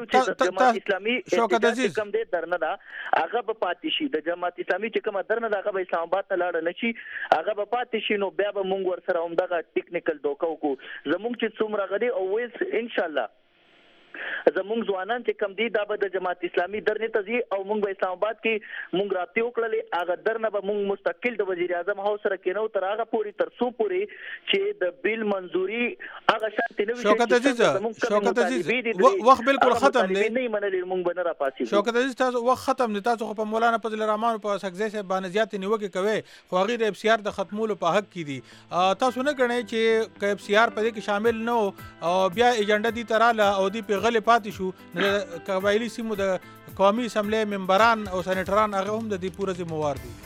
اسلامي شوکت عزیز کوم دې درنه دا هغه په پاتې شي د جماعت اسلامي چې کوم درنه دا هغه اسلام آباد ته لاړ نه شي هغه په پاتې شي نو بیا به مونږ ور سره هم دغه ټیکنیکل دوکاو کو زمونږ چې څومره غړي او ویس ان شاء الله زمونږ ځوانان چې کم دي دا به د جماعت اسلامي درنه تزي او مونږ په اسلام آباد کې مونږ رابطه وکړلې هغه درنه به مونږ مستقل د وزیر اعظم هاوس سره کېنو تر هغه پوری تر سو پوری چې د بیل منزوري هغه شانتي نه وي شوکت عزیز شوکت عزیز وخت بالکل ختم دی نه منلې مونږ بنه را پاسي شوکت عزیز تاسو وخت ختم دی تاسو په مولانا فضل الرحمن په سکزی صاحب باندې زیات نیوکه کوي خو هغه د اف سی آر د ختمولو په حق کې دي تاسو نه غنئ چې ک اف سی آر په دې کې شامل نه او بیا ایجنډا دي تراله او دی په غلې پاتې شو د قبایلی سیمو د قومي اسمبلی ممبران او سېنیټران هغه هم د دې پوره ذمہوار دي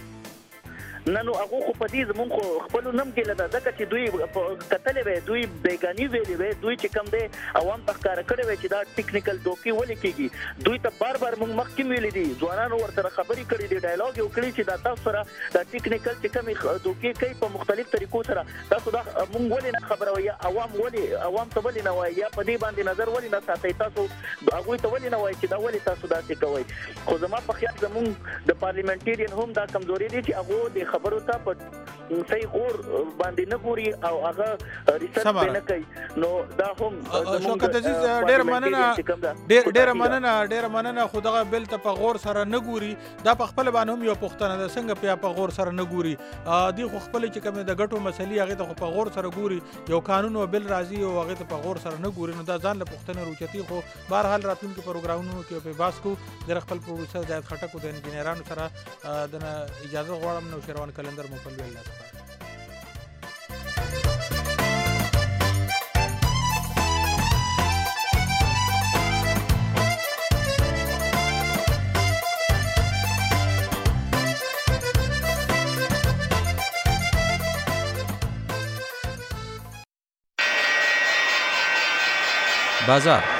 نه نو هغه خو په دې زمونږ خو خپل نوم کې لدا ځکه چې دوی قتل وي دوی بیگانی ویلي وي دوی چې کم دي عوام تخکار کړي وي چې دا ټیکنیکل دوکي ولې کیږي دوی ته بار بار موږ مخکې ویلي دي ځوانانو ورته خبرې کړې دي ډایالوګ یو کړی چې دا تاسو سره دا ټیکنیکل چې کم دوکي کوي په مختلف طریقو سره تاسو دا موږ ولې نه خبره وي عوام ولې عوام ته ولې نه وایي یا په دې باندې نظر ولې نه ساتي تاسو هغه ته ولې نه وایي چې دا ولې تاسو دا څه کوي خو زما په خیال زموږ د پارلیمنټریان هم دا کمزوري دي چې هغه د خبرو ته په صحیح غور باندې نه ګوري او هغه ریسرچ نه کوي نو دا هم شوکت عزیز ډېر مننه ډېر ډېر مننه ډېر مننه خو دغه بل ته په غور سره نه ګوري دا په خپل باندې هم یو پښتنه ده څنګه په غور سره نه ګوري دی خو خپل چې کوم د غټو مسلې هغه ته په غور سره ګوري یو قانون او بل راځي او هغه ته په غور سره نه ګوري نو دا ځان له پښتنه روچتي خو بهر حال راتلونکو پروګرامونو کې په باس کو د خپل پروډوسر د خټکو د انجینرانو سره د اجازه غواړم نو شروان کلندر مفل الله بازار